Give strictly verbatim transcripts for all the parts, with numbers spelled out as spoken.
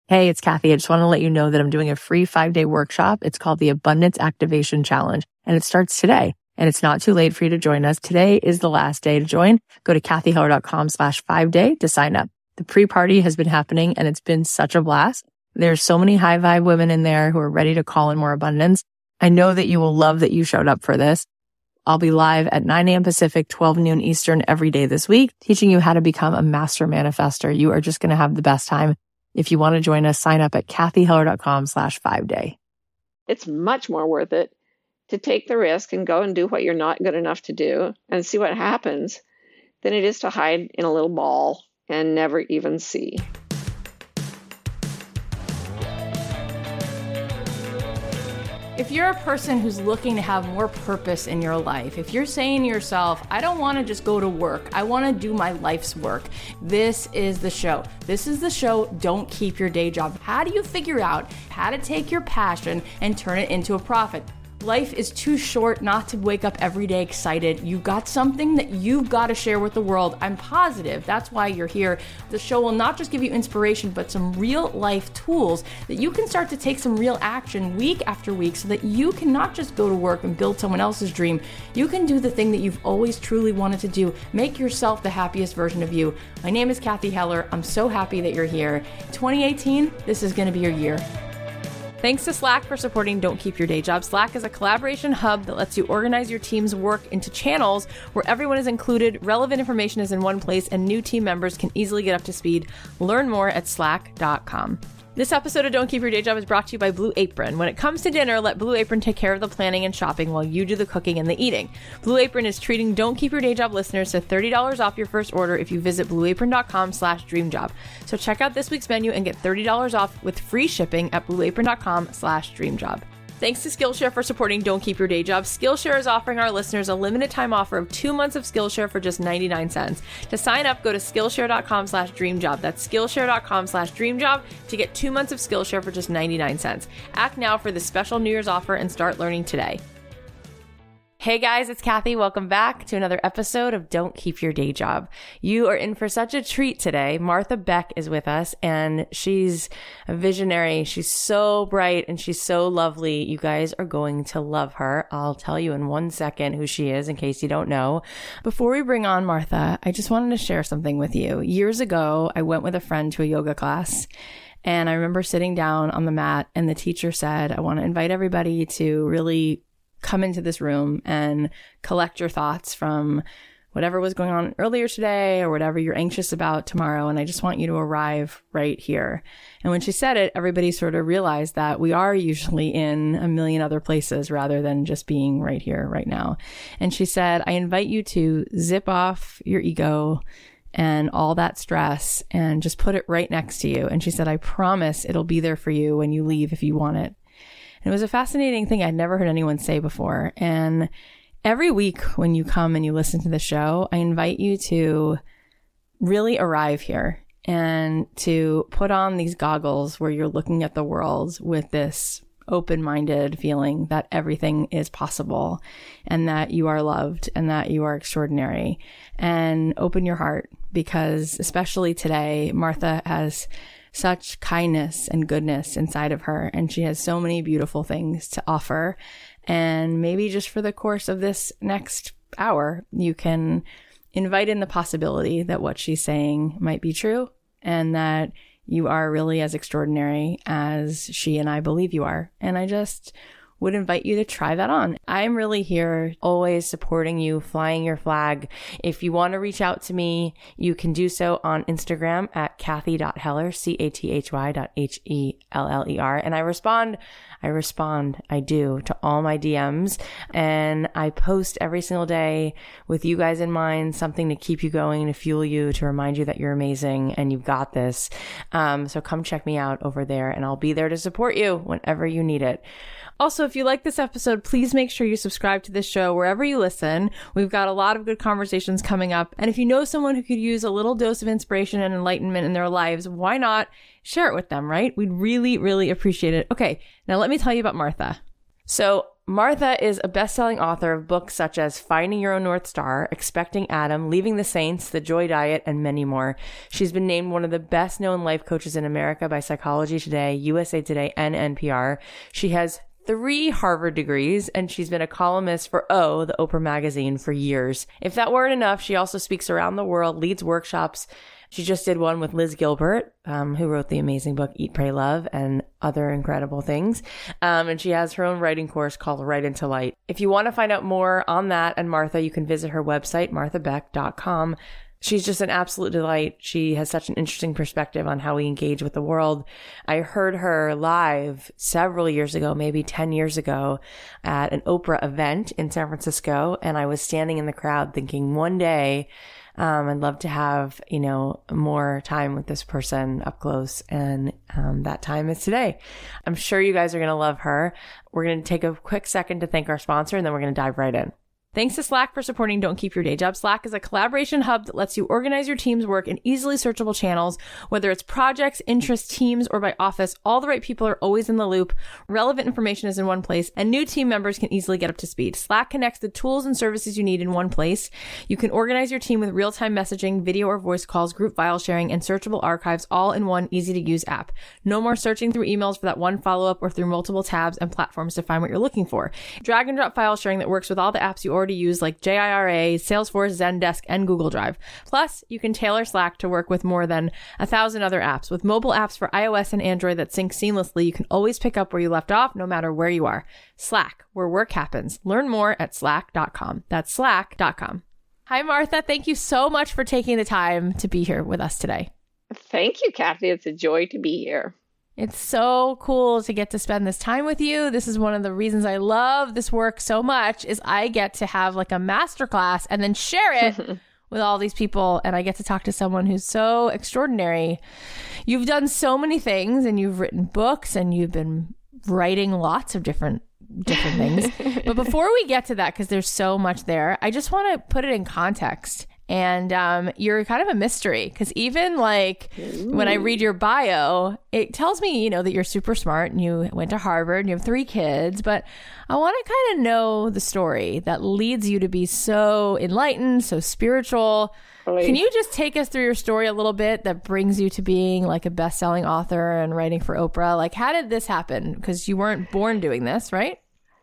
Hey, it's Kathy. I just want to let you know that I'm doing a free five-day workshop. It's called the Abundance Activation Challenge, and it starts today. And it's not too late for you to join us. Today is the last day to join. Go to kathyheller.com slash five day to sign up. The pre-party has been happening, and it's been such a blast. There's so many high vibe women in there who are ready to call in more abundance. I know that you will love that you showed up for this. I'll be live at nine a.m. Pacific, twelve noon Eastern every day this week, teaching you how to become a master manifester. You are just going to have the best time. If you want to join us, sign up at kathyheller.com slash five day. It's much more worth it to take the risk and go and do what you're not good enough to do and see what happens than it is to hide in a little ball and never even see. If you're a person who's looking to have more purpose in your life, if you're saying to yourself, I don't want to just go to work, I want to do my life's work, this is the show. This is the show, Don't Keep Your Day Job. How do you figure out how to take your passion and turn it into a profit? Life is too short not to wake up every day excited. You've got something that you've got to share with the world. I'm positive that's why you're here. The show will not just give you inspiration, but some real life tools that you can start to take some real action week after week so that you can not just go to work and build someone else's dream. You can do the thing that you've always truly wanted to do. Make yourself the happiest version of you. My name is Kathy Heller. I'm so happy that you're here. twenty eighteen, this is going to be your year. Thanks to Slack for supporting Don't Keep Your Day Job. Slack is a collaboration hub that lets you organize your team's work into channels where everyone is included, relevant information is in one place, and new team members can easily get up to speed. Learn more at slack dot com. This episode of Don't Keep Your Day Job is brought to you by Blue Apron. When it comes to dinner, let Blue Apron take care of the planning and shopping while you do the cooking and the eating. Blue Apron is treating Don't Keep Your Day Job listeners to thirty dollars off your first order if you visit blueapron.com slash dreamjob. So check out this week's menu and get thirty dollars off with free shipping at blueapron.com slash dreamjob. Thanks to Skillshare for supporting Don't Keep Your Day Job. Skillshare is offering our listeners a limited time offer of two months of Skillshare for just ninety-nine cents. To sign up, go to skillshare.com slash dreamjob. That's skillshare.com slash dreamjob to get two months of Skillshare for just ninety-nine cents. Act now for this special New Year's offer and start learning today. Hey guys, it's Kathy. Welcome back to another episode of Don't Keep Your Day Job. You are in for such a treat today. Martha Beck is with us, and she's a visionary. She's so bright and she's so lovely. You guys are going to love her. I'll tell you in one second who she is in case you don't know. Before we bring on Martha, I just wanted to share something with you. Years ago, I went with a friend to a yoga class. And I remember sitting down on the mat and the teacher said, I want to invite everybody to really come into this room and collect your thoughts from whatever was going on earlier today or whatever you're anxious about tomorrow. And I just want you to arrive right here. And when she said it, everybody sort of realized that we are usually in a million other places rather than just being right here, right now. And she said, I invite you to zip off your ego and all that stress and just put it right next to you. And she said, I promise it'll be there for you when you leave if you want it. And it was a fascinating thing I'd never heard anyone say before. And every week when you come and you listen to the show, I invite you to really arrive here and to put on these goggles where you're looking at the world with this open-minded feeling that everything is possible and that you are loved and that you are extraordinary. And open your heart, because especially today, Martha has such kindness and goodness inside of her, and she has so many beautiful things to offer. And maybe just for the course of this next hour, you can invite in the possibility that what she's saying might be true and that you are really as extraordinary as she and I believe you are. And I just would invite you to try that on. I'm really here, always supporting you, flying your flag. If you want to reach out to me, you can do so on Instagram at kathy dot heller, C A T H Y dot H E L L E R. And I respond, I respond, I do, to all my D Ms. And I post every single day with you guys in mind, something to keep you going, to fuel you, to remind you that you're amazing and you've got this. Um, so come check me out over there, and I'll be there to support you whenever you need it. Also, if you like this episode, please make sure you subscribe to this show wherever you listen. We've got a lot of good conversations coming up. And if you know someone who could use a little dose of inspiration and enlightenment in their lives, why not share it with them, right? We'd really, really appreciate it. Okay, now let me tell you about Martha. So Martha is a best-selling author of books such as Finding Your Own North Star, Expecting Adam, Leaving the Saints, The Joy Diet, and many more. She's been named one of the best-known life coaches in America by Psychology Today, U S A Today, and N P R. She has three Harvard degrees, and she's been a columnist for O, the Oprah magazine, for years. If that weren't enough, she also speaks around the world, leads workshops. She just did one with Liz Gilbert, um, who wrote the amazing book Eat, Pray, Love, and other incredible things. Um, and she has her own writing course called Write into Light. If you want to find out more on that and Martha, you can visit her website, martha beck dot com. She's just an absolute delight. She has such an interesting perspective on how we engage with the world. I heard her live several years ago, maybe ten years ago, at an Oprah event in San Francisco. And I was standing in the crowd thinking, one day, Um, I'd love to have, you know, more time with this person up close. And um, that time is today. I'm sure you guys are going to love her. We're going to take a quick second to thank our sponsor, and then we're going to dive right in. Thanks to Slack for supporting Don't Keep Your Day Job. Slack is a collaboration hub that lets you organize your team's work in easily searchable channels, whether it's projects, interests, teams, or by office. All the right people are always in the loop. Relevant information is in one place, and new team members can easily get up to speed. Slack connects the tools and services you need in one place. You can organize your team with real-time messaging, video or voice calls, group file sharing, and searchable archives, all in one easy-to-use app. No more searching through emails for that one follow-up or through multiple tabs and platforms to find what you're looking for. Drag and drop file sharing that works with all the apps you already use, like J I R A, Salesforce, Zendesk, and Google Drive. Plus, you can tailor Slack to work with more than a thousand other apps. With mobile apps for iOS and Android that sync seamlessly, you can always pick up where you left off, no matter where you are. Slack, where work happens. Learn more at slack dot com. That's slack dot com. Hi, Martha. Thank you so much for taking the time to be here with us today. Thank you, Kathy. It's a joy to be here. It's so cool to get to spend this time with you. This is one of the reasons I love this work so much, is I get to have like a masterclass and then share it with all these people. And I get to talk to someone who's so extraordinary. You've done so many things, and you've written books, and you've been writing lots of different different things. But before we get to that, because there's so much there, I just want to put it in context. And um, you're kind of a mystery, because even like Ooh. When I read your bio, it tells me, you know, that you're super smart and you went to Harvard and you have three kids. But I want to kind of know the story that leads you to be so enlightened, so spiritual. Really? Can you just take us through your story a little bit that brings you to being like a best-selling author and writing for Oprah? Like, how did this happen? Because you weren't born doing this, right?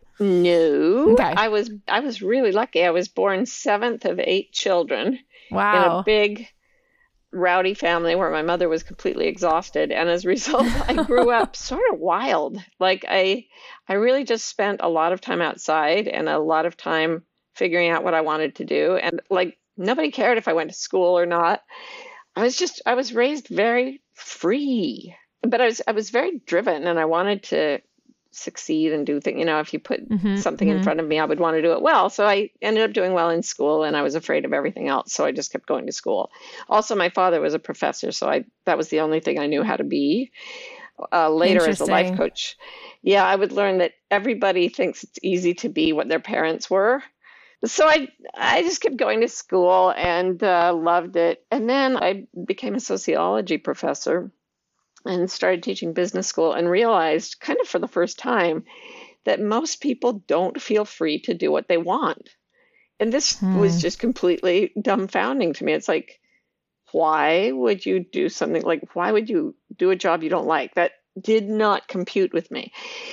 No, okay. I was I was really lucky. I was born seventh of eight children. Wow. In a big, rowdy family where my mother was completely exhausted, and as a result, I grew up sort of wild. Like I, I really just spent a lot of time outside and a lot of time figuring out what I wanted to do, and like nobody cared if I went to school or not. I was just I was raised very free, but I was I was very driven, and I wanted to succeed and do things. You know, if you put mm-hmm, something mm-hmm. in front of me, I would want to do it well. So I ended up doing well in school, and I was afraid of everything else. So I just kept going to school. Also, my father was a professor, so I that was the only thing I knew how to be. Uh, later as a life coach, yeah, I would learn that everybody thinks it's easy to be what their parents were. So I I just kept going to school and uh, loved it. And then I became a sociology professor and started teaching business school, and realized kind of for the first time that most people don't feel free to do what they want. And this hmm. was just completely dumbfounding to me. It's like, why would you do something like, why would you do a job you don't like? That did not compute with me.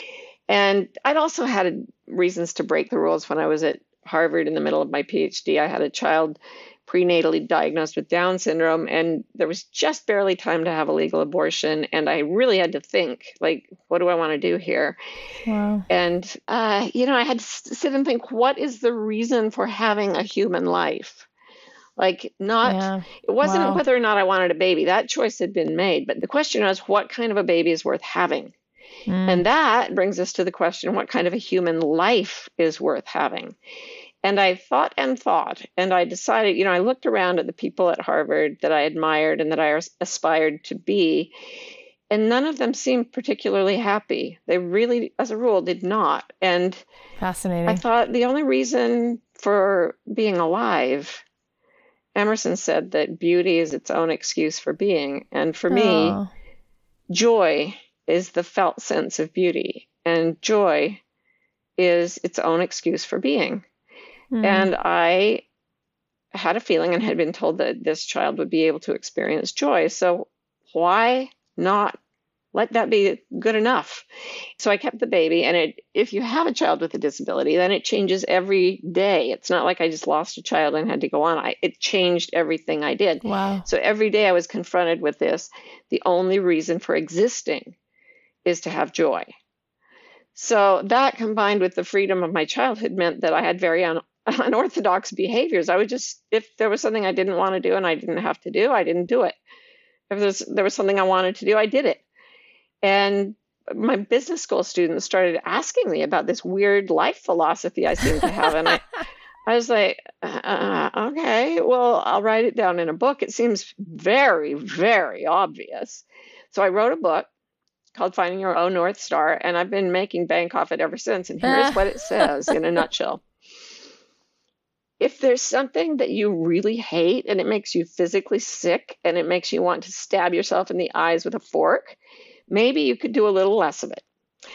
And I'd also had reasons to break the rules when I was at Harvard in the middle of my PhD. I had a child prenatally diagnosed with Down syndrome, and there was just barely time to have a legal abortion. And I really had to think, like, what do I want to do here? Wow. And, uh, you know, I had to sit and think, what is the reason for having a human life? Like, not, yeah. it wasn't wow. whether or not I wanted a baby. That choice had been made. But the question was, what kind of a baby is worth having? Mm. And that brings us to the question, what kind of a human life is worth having? And I thought and thought, and I decided, you know, I looked around at the people at Harvard that I admired and that I aspired to be, and none of them seemed particularly happy. They really, as a rule, did not. And fascinating. I thought the only reason for being alive, Emerson said that beauty is its own excuse for being. And for me, oh. joy is the felt sense of beauty. And joy is its own excuse for being. Mm. And I had a feeling and had been told that this child would be able to experience joy. So why not let that be good enough? So I kept the baby. And it, if you have a child with a disability, then it changes every day. It's not like I just lost a child and had to go on. I, it changed everything I did. Wow. So every day I was confronted with this. The only reason for existing is to have joy. So that, combined with the freedom of my childhood, meant that I had very un- unorthodox behaviors. I would just, if there was something I didn't want to do and I didn't have to do, I didn't do it. If there's, there was something I wanted to do, I did it. And my business school students started asking me about this weird life philosophy I seem to have. And I, I was like, uh, okay, well, I'll write it down in a book. It seems very, very obvious. So I wrote a book called Finding Your Own North Star, and I've been making bank off it ever since. And here's what it says in a nutshell. If there's something that you really hate and it makes you physically sick and it makes you want to stab yourself in the eyes with a fork, maybe you could do a little less of it.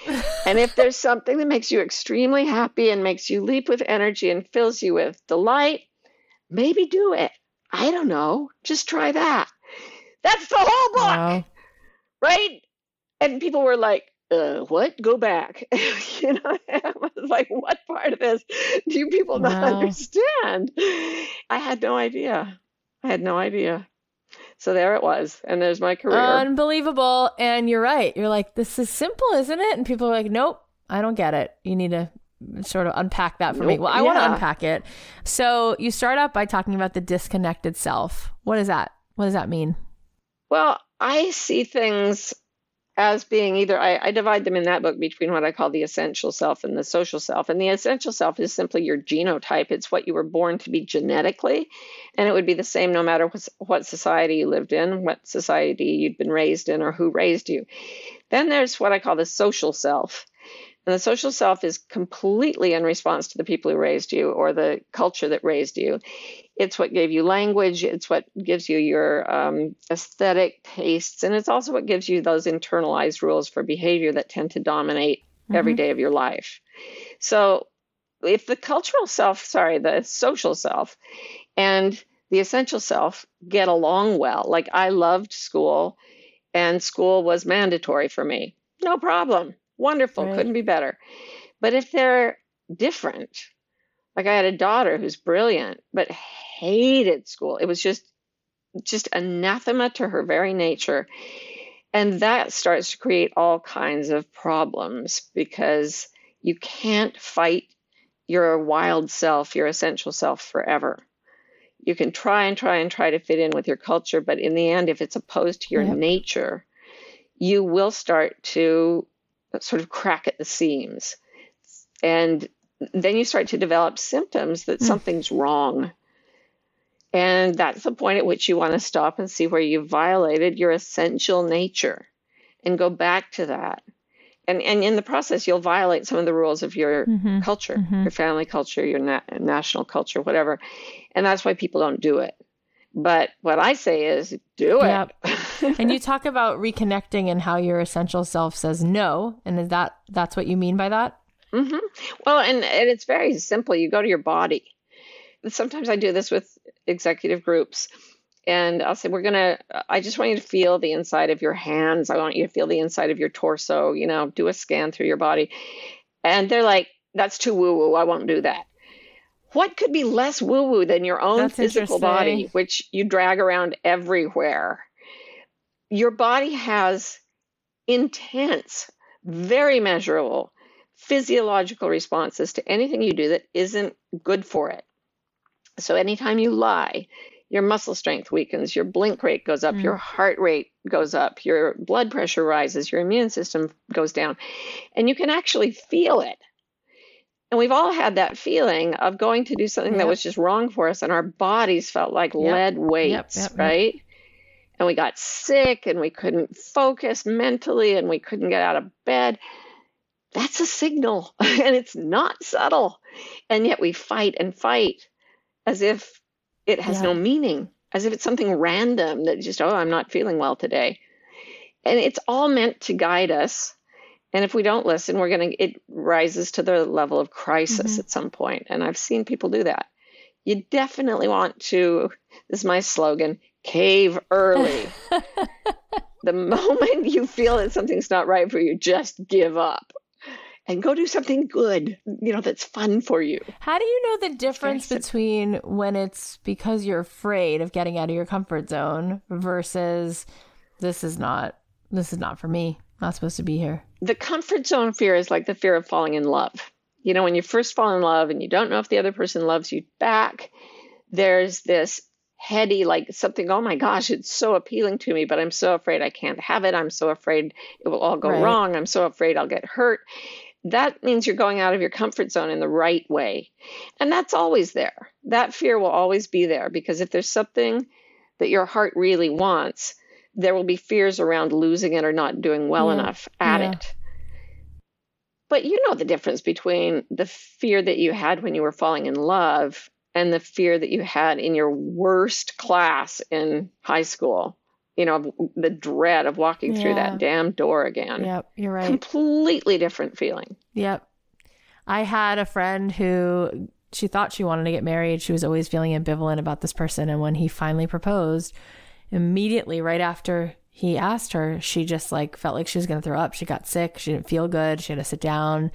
And if there's something that makes you extremely happy and makes you leap with energy and fills you with delight, maybe do it. I don't know. Just try that. That's the whole book, Wow. right? And people were like, uh, what? Go back. You know, I was like, what part of this do you people not Wow. understand? I had no idea. I had no idea. So there it was. And there's my career. Unbelievable. And you're right. You're like, this is simple, isn't it? And people are like, nope, I don't get it. You need to sort of unpack that for me. Nope. Well, I want to Yeah. unpack it. So you start out by talking about the disconnected self. What is that? What does that mean? Well, I see things as being either, I, I divide them in that book between what I call the essential self and the social self. And the essential self is simply your genotype. It's what you were born to be genetically. And it would be the same no matter what, what society you lived in, what society you'd been raised in, or who raised you. Then there's what I call the social self. And the social self is completely in response to the people who raised you or the culture that raised you. It's what gave you language. It's what gives you your um, aesthetic tastes. And it's also what gives you those internalized rules for behavior that tend to dominate mm-hmm. every day of your life. So if the cultural self, sorry, the social self and the essential self get along well, like I loved school and school was mandatory for me, no problem. Wonderful. Right. Couldn't be better. But if they're different, like I had a daughter who's brilliant, but hated school. It was just, just anathema to her very nature. And that starts to create all kinds of problems because you can't fight your wild self, your essential self forever. You can try and try and try to fit in with your culture, but in the end, if it's opposed to your yep. nature, you will start to sort of crack at the seams. And then you start to develop symptoms that mm. something's wrong. And that's the point at which you want to stop and see where you violated your essential nature and go back to that. And and in the process, you'll violate some of the rules of your mm-hmm. culture, mm-hmm. your family culture, your na- national culture, whatever. And that's why people don't do it. But what I say is do it. Yep. And you talk about reconnecting and how your essential self says no. And is that, that's what you mean by that? Mm-hmm. Well, and, and it's very simple. You go to your body. Sometimes I do this with executive groups and I'll say, we're going to, I just want you to feel the inside of your hands. I want you to feel the inside of your torso, you know, do a scan through your body. And they're like, that's too woo-woo. I won't do that. What could be less woo-woo than your own That's physical body, which you drag around everywhere? Your body has intense, very measurable physiological responses to anything you do that isn't good for it. So anytime you lie, your muscle strength weakens, your blink rate goes up, mm. your heart rate goes up, your blood pressure rises, your immune system goes down, and you can actually feel it. And we've all had that feeling of going to do something yep. that was just wrong for us, and our bodies felt like yep. lead weights, yep, yep, right? Yep. And we got sick, and we couldn't focus mentally, and we couldn't get out of bed. That's a signal, and it's not subtle. And yet we fight and fight as if it has yeah. no meaning, as if it's something random that just, oh, I'm not feeling well today. And it's all meant to guide us And if we don't listen, we're going to, it rises to the level of crisis Mm-hmm. at some point. And I've seen people do that. You definitely want to, this is my slogan, cave early. The moment you feel that something's not right for you, just give up and go do something good, you know, that's fun for you. How do you know the difference between when it's because you're afraid of getting out of your comfort zone versus this is not, this is not for me, not supposed to be here? The comfort zone fear is like the fear of falling in love. You know, when you first fall in love and you don't know if the other person loves you back, there's this heady, like something, oh my gosh, it's so appealing to me, but I'm so afraid I can't have it. I'm so afraid it will all go Right. wrong. I'm so afraid I'll get hurt. That means you're going out of your comfort zone in the right way. And that's always there. That fear will always be there, because if there's something that your heart really wants, there will be fears around losing it or not doing well Yeah. enough at Yeah. it. But you know the difference between the fear that you had when you were falling in love and the fear that you had in your worst class in high school. You know, the dread of walking through Yeah. that damn door again. Yep, you're right. Completely different feeling. Yep. I had a friend who she thought she wanted to get married. She was always feeling ambivalent about this person. And when he finally proposed, immediately right after he asked her, she just like felt like she was going to throw up. She got sick. She didn't feel good. She had to sit down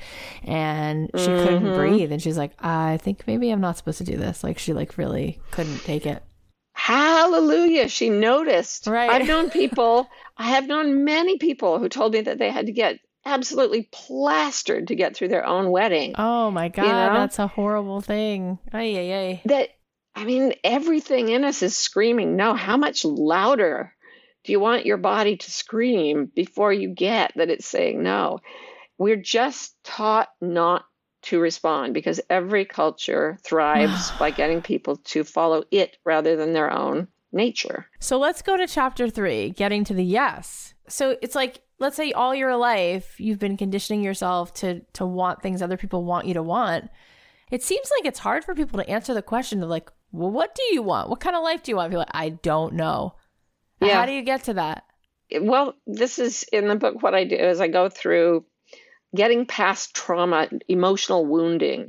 and she Mm-hmm. couldn't breathe. And she's like, I think maybe I'm not supposed to do this. Like she like really couldn't take it. Hallelujah. She noticed. Right. I've known people, I have known many people who told me that they had to get absolutely plastered to get through their own wedding. Oh my God. know? That's a horrible thing. Ay, ay, ay. That, I mean, everything in us is screaming, no. How much louder do you want your body to scream before you get that it's saying no? We're just taught not to respond, because every culture thrives by getting people to follow it rather than their own nature. So let's go to chapter three, getting to the yes. So it's like, let's say all your life you've been conditioning yourself to to want things other people want you to want. It seems like it's hard for people to answer the question of like, well, what do you want? What kind of life do you want? People are like, I don't know. Yeah. How do you get to that? Well, this is in the book. What I do is I go through getting past trauma, emotional wounding.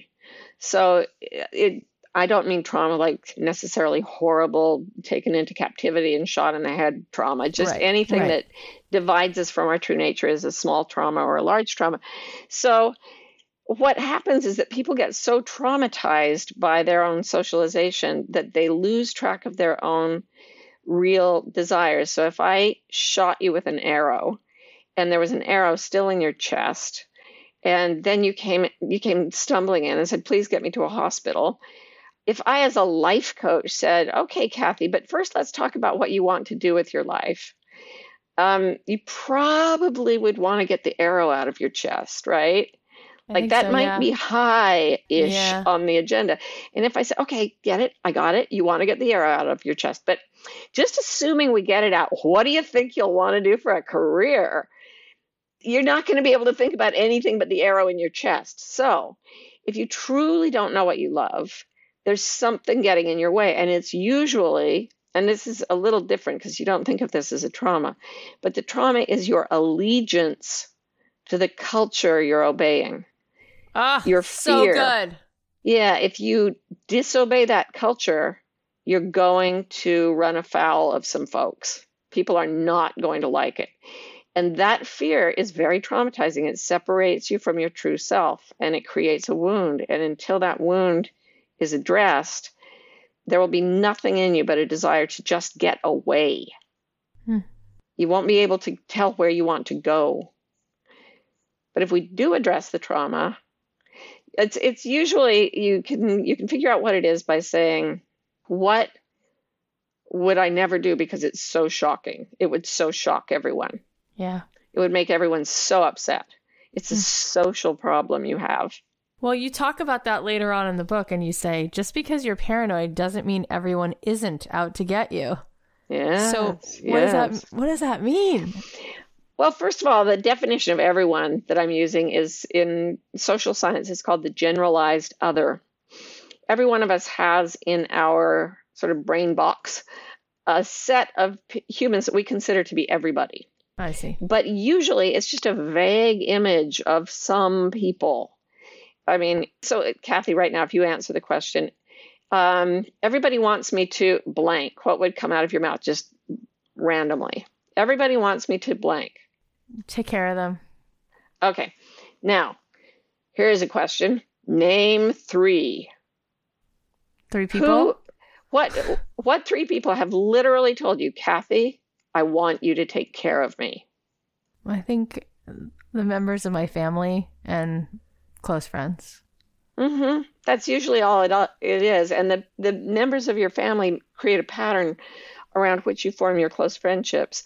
So it, I don't mean trauma like necessarily horrible, taken into captivity and shot in the head trauma. Just Right, anything right. that divides us from our true nature is a small trauma or a large trauma. So what happens is that people get so traumatized by their own socialization that they lose track of their own real desires. So if I shot you with an arrow and there was an arrow still in your chest, and then you came you came stumbling in and said, please get me to a hospital. If I, as a life coach, said, okay, Kathy, but first let's talk about what you want to do with your life, um, you probably would want to get the arrow out of your chest, right? I Like think that so, might yeah. be high-ish Yeah. on the agenda. And if I say, okay, get it, I got it, you want to get the arrow out of your chest. But just assuming we get it out, what do you think you'll want to do for a career? You're not going to be able to think about anything but the arrow in your chest. So if you truly don't know what you love, there's something getting in your way. And it's usually, and this is a little different because you don't think of this as a trauma, but the trauma is your allegiance to the culture you're obeying. Ah, Your so fear. good. Yeah, if you disobey that culture, you're going to run afoul of some folks. People are not going to like it. And that fear is very traumatizing. It separates you from your true self and it creates a wound. And until that wound is addressed, there will be nothing in you but a desire to just get away. Hmm. You won't be able to tell where you want to go. But if we do address the trauma, it's it's usually you can you can figure out what it is by saying, what would I never do because it's so shocking? It would so shock everyone. Yeah. It would make everyone so upset. It's a social problem you have. Well, you talk about that later on in the book and you say, just because you're paranoid doesn't mean everyone isn't out to get you. Yeah. So what does that what does that mean? Well, first of all, the definition of everyone that I'm using is in social science, it's called the generalized other. Every one of us has in our sort of brain box a set of p- humans that we consider to be everybody. I see. But usually it's just a vague image of some people. I mean, so Kathy, right now, if you answer the question, um, everybody wants me to blank. What would come out of your mouth just randomly? Everybody wants me to blank. Take care of them. Okay. Now, here's a question. Name three. Three people? Who, what, what three people have literally told you, Kathy, I want you to take care of me? I think the members of my family and close friends. Mm-hmm. That's usually all it, it is. And the, the members of your family create a pattern around which you form your close friendships.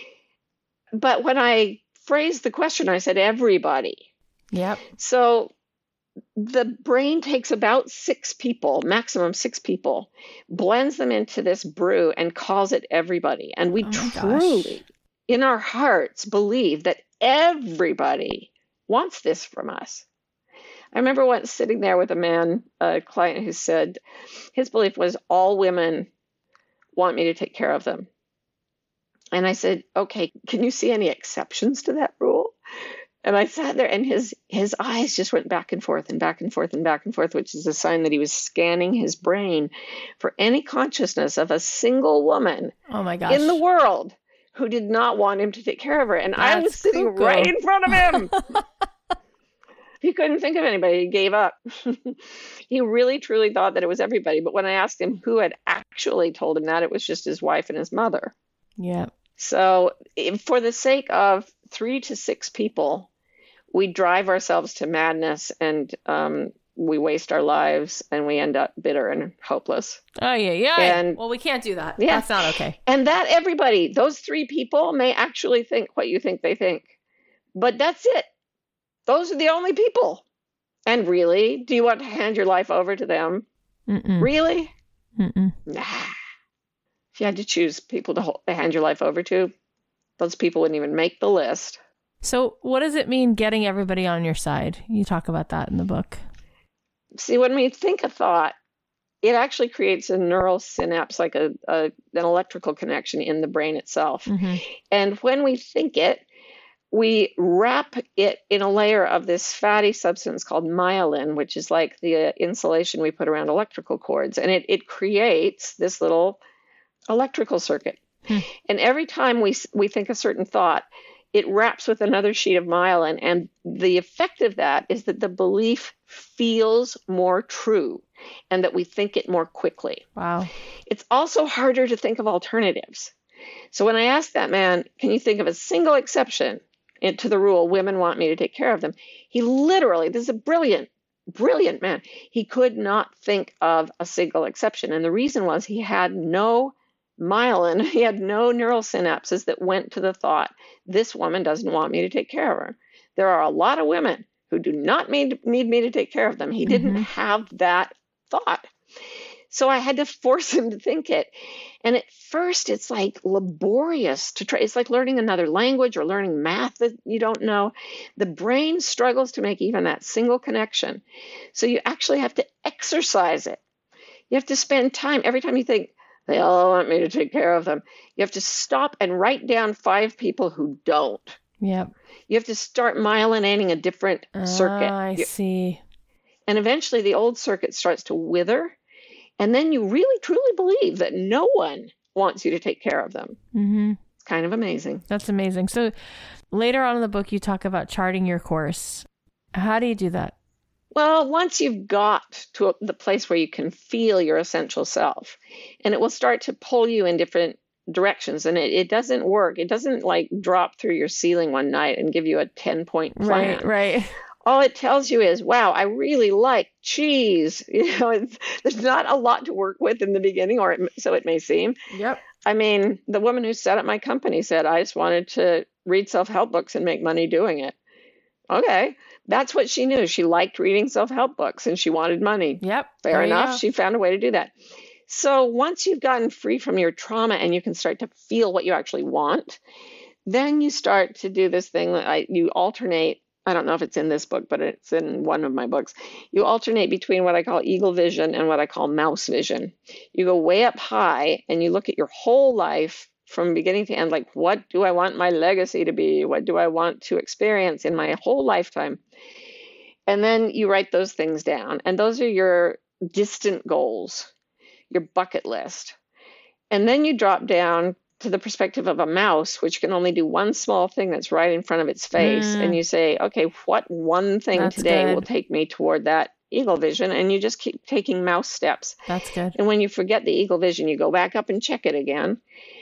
But when I phrased the question, I said everybody. Yep. So the brain takes about six people, maximum six people, blends them into this brew and calls it everybody. And we Oh my truly, gosh. in our hearts, believe that everybody wants this from us. I remember once sitting there with a man, a client who said his belief was all women want me to take care of them. And I said, okay, can you see any exceptions to that rule? And I sat there and his his eyes just went back and forth and back and forth and back and forth, which is a sign that he was scanning his brain for any consciousness of a single woman Oh my gosh. in the world who did not want him to take care of her. And I was That's sitting cuckoo. right in front of him. He couldn't think of anybody. He gave up. He really, truly thought that it was everybody. But when I asked him who had actually told him that, it was just his wife and his mother. Yeah. So if, for the sake of three to six people, we drive ourselves to madness and um, we waste our lives and we end up bitter and hopeless. Oh, yeah, yeah. And- well, we can't do that. Yeah. That's not okay. And that everybody, those three people may actually think what you think they think. But that's it. Those are the only people. And really, do you want to hand your life over to them? Mm-mm. Really? Mm-mm. Nah. If you had to choose people to, hold, to hand your life over to, those people wouldn't even make the list. So what does it mean getting everybody on your side? You talk about that in the book. See, when we think a thought, it actually creates a neural synapse, like a, a an electrical connection in the brain itself. Mm-hmm. And when we think it, we wrap it in a layer of this fatty substance called myelin, which is like the uh, insulation we put around electrical cords. And it, it creates this little electrical circuit. Hmm. And every time we we think a certain thought, it wraps with another sheet of myelin. And the effect of that is that the belief feels more true and that we think it more quickly. Wow. It's also harder to think of alternatives. So when I asked that man, can you think of a single exception to the rule, women want me to take care of them? He literally, this is a brilliant, brilliant man. He could not think of a single exception. And the reason was he had no myelin, he had no neural synapses that went to the thought, this woman doesn't want me to take care of her. There are a lot of women who do not need, need me to take care of them. He didn't Mhm. have that thought. So I had to force him to think it. And at first, it's like laborious to try. It's like learning another language or learning math that you don't know. The brain struggles to make even that single connection. So you actually have to exercise it. You have to spend time. Every time you think, they all want me to take care of them, you have to stop and write down five people who don't. Yep. You have to start myelinating a different circuit. Ah, I You- see. And eventually the old circuit starts to wither. And then you really, truly believe that no one wants you to take care of them. Mm-hmm. It's kind of amazing. That's amazing. So later on in the book, you talk about charting your course. How do you do that? Well, once you've got to a, the place where you can feel your essential self, and it will start to pull you in different directions. And it, it doesn't work. It doesn't like drop through your ceiling one night and give you a ten-point plan. Right, right. All it tells you is, wow, I really like cheese. You know, it's, there's not a lot to work with in the beginning, or it, so it may seem. Yep. I mean, the woman who set up my company said, I just wanted to read self-help books and make money doing it. Okay. That's what she knew. She liked reading self-help books and she wanted money. Yep. Fair There you enough. go. She found a way to do that. So once you've gotten free from your trauma and you can start to feel what you actually want, then you start to do this thing that I, you alternate. I don't know if it's in this book, but it's in one of my books. You alternate between what I call eagle vision and what I call mouse vision. You go way up high and you look at your whole life from beginning to end. Like, what do I want my legacy to be? What do I want to experience in my whole lifetime? And then you write those things down. And those are your distant goals, your bucket list. And then you drop down to the perspective of a mouse, which can only do one small thing that's right in front of its face. Mm. And you say, okay, what one thing that's today good. Will take me toward that eagle vision? And you just keep taking mouse steps. That's good. And when you forget the eagle vision, you go back up and check it again.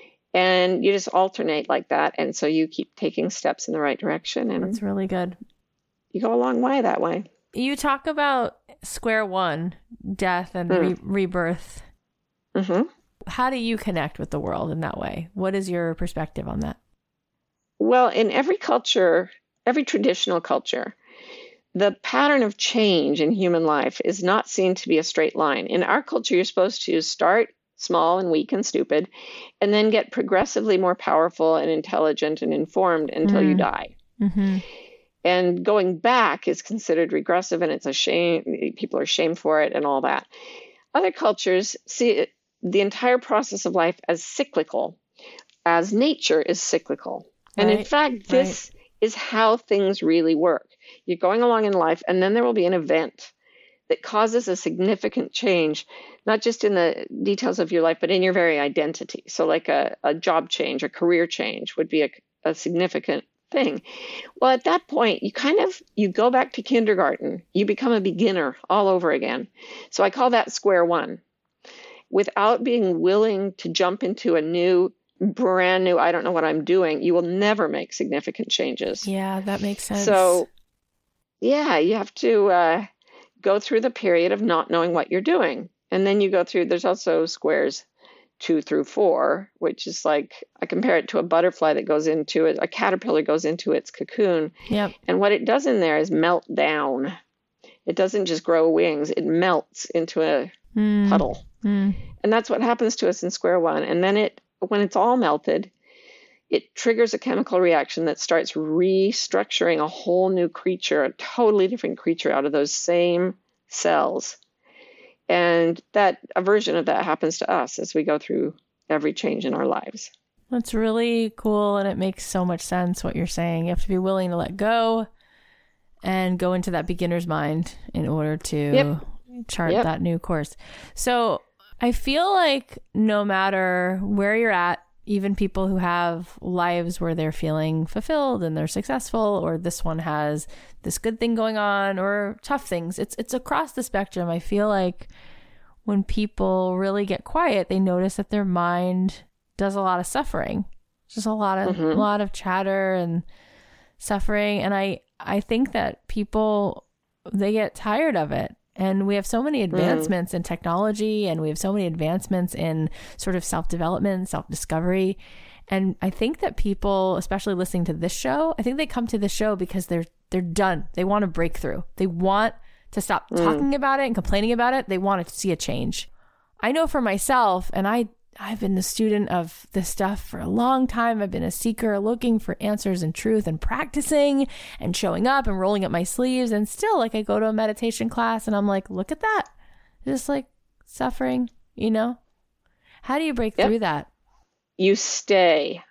And you just alternate like that. And so you keep taking steps in the right direction. And that's really good. You go a long way that way. You talk about square one, death and mm. re- rebirth. Mm-hmm. How do you connect with the world in that way? What is your perspective on that? Well, in every culture, every traditional culture, the pattern of change in human life is not seen to be a straight line. In our culture, you're supposed to start small and weak and stupid, and then get progressively more powerful and intelligent and informed until mm. you die. Mm-hmm. And going back is considered regressive, and it's a shame. People are shamed for it and all that. Other cultures see it, the entire process of life as cyclical, as nature is cyclical. And right. in fact, this right. is how things really work. You're going along in life, and then there will be an event that causes a significant change, not just in the details of your life, but in your very identity. So like a, a job change, a career change would be a, a significant thing. Well, at that point, you kind of, you go back to kindergarten. You become a beginner all over again. So I call that square one. Without being willing to jump into a new, brand new, I don't know what I'm doing, you will never make significant changes. Yeah, that makes sense. So, yeah, you have to uh, go through the period of not knowing what you're doing. And then you go through, there's also squares two through four, which is like, I compare it to a butterfly that goes into it, a caterpillar goes into its cocoon. Yep. And what it does in there is melt down. It doesn't just grow wings, it melts into a mm. puddle. Mm. And that's what happens to us in square one. And then it, when it's all melted, it triggers a chemical reaction that starts restructuring a whole new creature, a totally different creature out of those same cells. And that a version of that happens to us as we go through every change in our lives. That's really cool. And it makes so much sense what you're saying. You have to be willing to let go and go into that beginner's mind in order to yep. chart yep. that new course. So I feel like no matter where you're at, even people who have lives where they're feeling fulfilled and they're successful, or this one has this good thing going on, or tough things, it's it's across the spectrum. I feel like when people really get quiet, they notice that their mind does a lot of suffering, just a lot of mm-hmm. a lot of chatter and suffering. And I I think that people, they get tired of it. And we have so many advancements mm. in technology, and we have so many advancements in sort of self-development, self-discovery. And I think that people, especially listening to this show, I think they come to this show because they're they're done. They want a breakthrough. They want to stop mm. talking about it and complaining about it. They want to see a change. I know for myself, and I, I've been a student of this stuff for a long time. I've been a seeker looking for answers and truth and practicing and showing up and rolling up my sleeves. And still, like, I go to a meditation class and I'm like, look at that. Just like suffering, you know? How do you break yep. through that? You stay.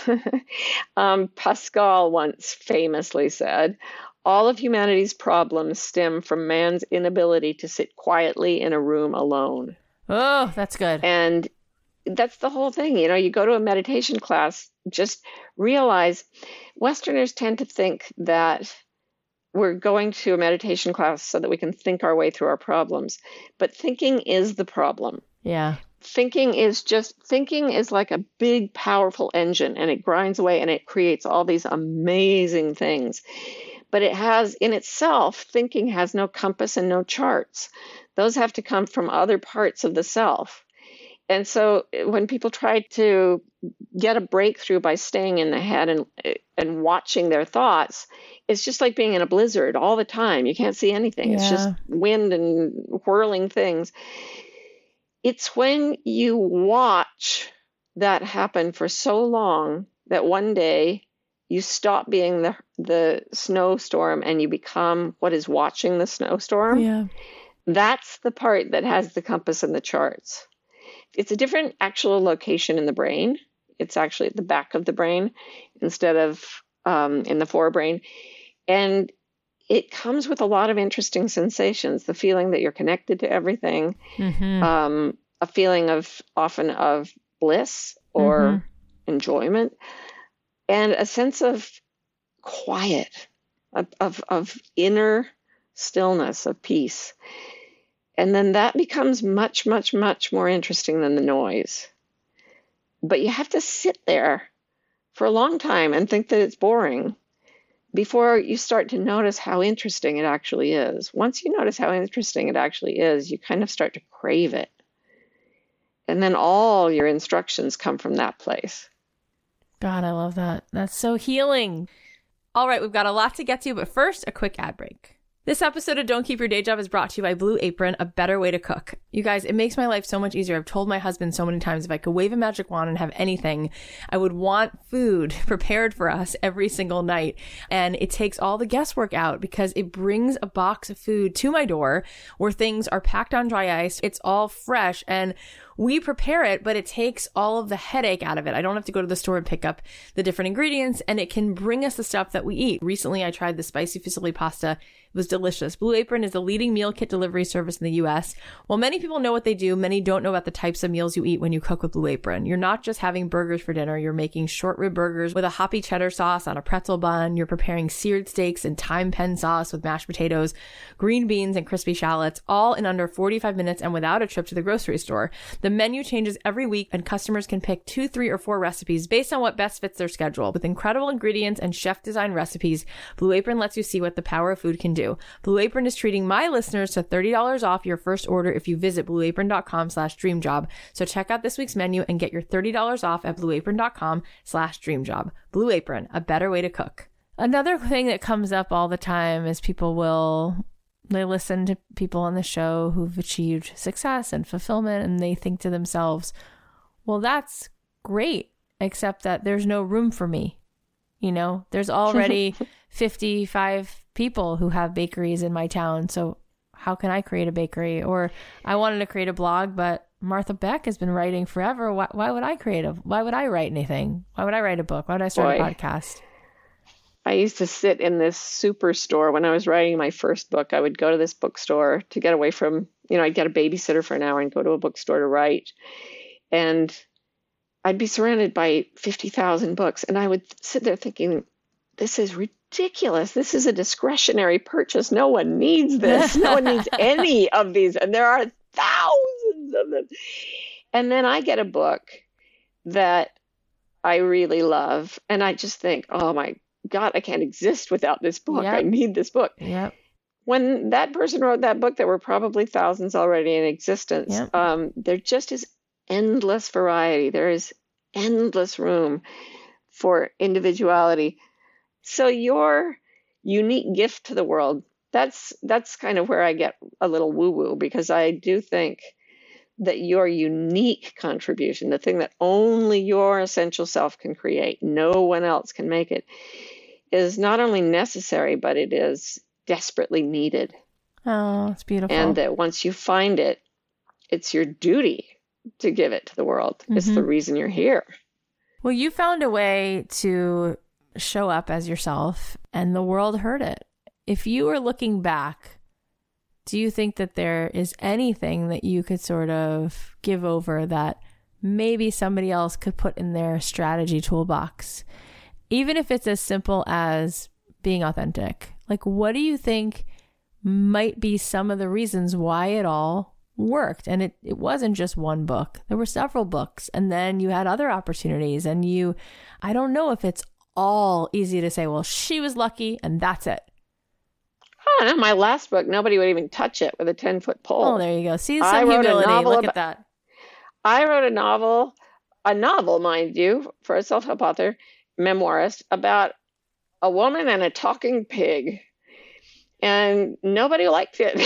um, Pascal once famously said, all of humanity's problems stem from man's inability to sit quietly in a room alone. Oh, that's good. And that's the whole thing. You know, you go to a meditation class, just realize Westerners tend to think that we're going to a meditation class so that we can think our way through our problems. But thinking is the problem. Yeah. Thinking is just, thinking is like a big, powerful engine, and it grinds away and it creates all these amazing things. But it has, in itself, thinking has no compass and no charts. Those have to come from other parts of the self. And so when people try to get a breakthrough by staying in the head and and watching their thoughts, it's just like being in a blizzard all the time. You can't see anything. Yeah. It's just wind and whirling things. It's when you watch that happen for so long that one day you stop being the the snowstorm and you become what is watching the snowstorm. Yeah. That's the part that has the compass and the charts. It's a different actual location in the brain. It's actually at the back of the brain instead of um, in the forebrain. And it comes with a lot of interesting sensations, the feeling that you're connected to everything, mm-hmm. um, a feeling of often of bliss or mm-hmm. enjoyment, and a sense of quiet, of, of, of inner stillness, of peace. And then that becomes much, much, much more interesting than the noise. But you have to sit there for a long time and think that it's boring before you start to notice how interesting it actually is. Once you notice how interesting it actually is, you kind of start to crave it. And then all your instructions come from that place. God, I love that. That's so healing. All right, we've got a lot to get to, but first, a quick ad break. This episode of Don't Keep Your Day Job is brought to you by Blue Apron, a better way to cook. You guys, it makes my life so much easier. I've told my husband so many times if I could wave a magic wand and have anything, I would want food prepared for us every single night. And it takes all the guesswork out because it brings a box of food to my door where things are packed on dry ice. It's all fresh and we prepare it, but it takes all of the headache out of it. I don't have to go to the store and pick up the different ingredients, and it can bring us the stuff that we eat. Recently, I tried the spicy fusilli pasta. It was delicious. Blue Apron is the leading meal kit delivery service in the U S. While many people know what they do, many don't know about the types of meals you eat when you cook with Blue Apron. You're not just having burgers for dinner. You're making short rib burgers with a hoppy cheddar sauce on a pretzel bun. You're preparing seared steaks in thyme pen sauce with mashed potatoes, green beans, and crispy shallots, all in under forty-five minutes and without a trip to the grocery store. The menu changes every week, and customers can pick two, three, or four recipes based on what best fits their schedule. With incredible ingredients and chef-designed recipes, Blue Apron lets you see what the power of food can do. Blue Apron is treating my listeners to thirty dollars off your first order if you visit blueapron.com slash dreamjob. So check out this week's menu and get your thirty dollars off at blueapron.com slash dreamjob. Blue Apron, a better way to cook. Another thing that comes up all the time is people will... They listen to people on the show who've achieved success and fulfillment, and they think to themselves, well, that's great, except that there's no room for me. You know, there's already fifty-five people who have bakeries in my town, so how can I create a bakery? Or I wanted to create a blog, but Martha Beck has been writing forever. Why, why would I create a, why would I write anything? Why would I write a book? Why would I start Boy. a podcast? I used to sit in this superstore when I was writing my first book. I would go to this bookstore to get away from, you know, I'd get a babysitter for an hour and go to a bookstore to write. And I'd be surrounded by fifty thousand books. And I would sit there thinking, this is ridiculous. This is a discretionary purchase. No one needs this. No one needs any of these. And there are thousands of them. And then I get a book that I really love. And I just think, oh my God, I can't exist without this book. Yep. I need this book. Yep. When that person wrote that book, there were probably thousands already in existence. Yep. Um, there just is endless variety. There is endless room for individuality. So your unique gift to the world, that's that's kind of where I get a little woo-woo, because I do think that your unique contribution, the thing that only your essential self can create, no one else can make it, is not only necessary, but it is desperately needed. Oh, it's beautiful. And that once you find it, it's your duty to give it to the world. Mm-hmm. It's the reason you're here. Well, you found a way to show up as yourself, and the world heard it. If you were looking back, do you think that there is anything that you could sort of give over that maybe somebody else could put in their strategy toolbox? Even if it's as simple as being authentic. Like, what do you think might be some of the reasons why it all worked? And it, it wasn't just one book. There were several books. And then you had other opportunities. And you, I don't know if it's all easy to say, well, she was lucky and that's it. I don't know. My last book, nobody would even touch it with a ten-foot pole. Oh, there you go. See, some humility. Look about, at that. I wrote a novel, a novel, mind you, for a self-help author, memoirist, about a woman and a talking pig. And nobody liked it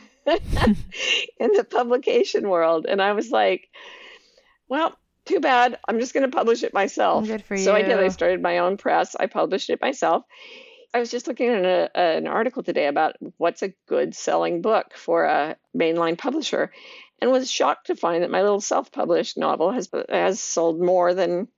in the publication world. And I was like, well, too bad. I'm just going to publish it myself. Good for you. So I did. I started my own press. I published it myself. I was just looking at a, an article today about what's a good selling book for a mainline publisher, and was shocked to find that my little self-published novel has has sold more than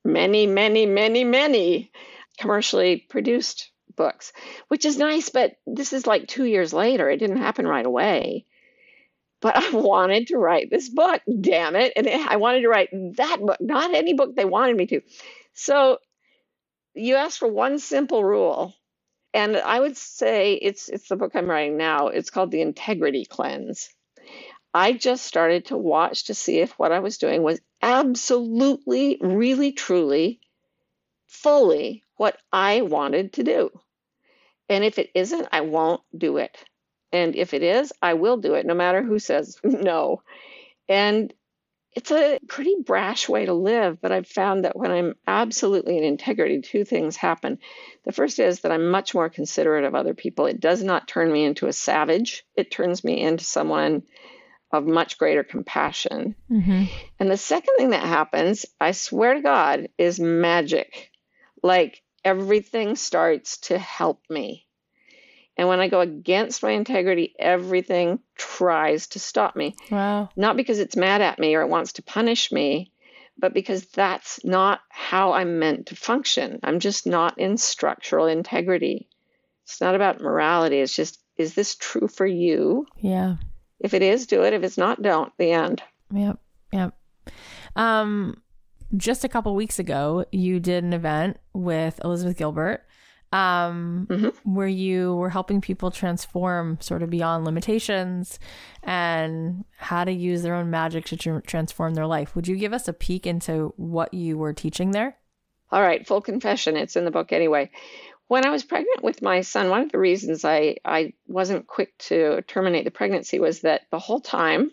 many, many, many, many commercially produced books, which is nice, but this is like two years later. It didn't happen right away. But I wanted to write this book, damn it. And I wanted to write that book, not any book they wanted me to. So you asked for one simple rule. And I would say it's it's the book I'm writing now. It's called The Integrity Cleanse. I just started to watch to see if what I was doing was absolutely, really, truly, fully what I wanted to do. And if it isn't, I won't do it. And if it is, I will do it, no matter who says no. And it's a pretty brash way to live, but I've found that when I'm absolutely in integrity, two things happen. The first is that I'm much more considerate of other people. It does not turn me into a savage. It turns me into someone of much greater compassion. Mm-hmm. And the second thing that happens, I swear to God, is magic. Like everything starts to help me. And when I go against my integrity, everything tries to stop me. Wow. Not because it's mad at me or it wants to punish me, but because that's not how I'm meant to function. I'm just not in structural integrity. It's not about morality. It's just, is this true for you? Yeah. If it is, do it. If it's not, don't. The end. Yep. Yep. Um, just a couple weeks ago, you did an event with Elizabeth Gilbert. Um, mm-hmm. where you were helping people transform sort of beyond limitations and how to use their own magic to tr- transform their life. Would you give us a peek into what you were teaching there? All right. Full confession. It's in the book anyway. When I was pregnant with my son, one of the reasons I, I wasn't quick to terminate the pregnancy was that the whole time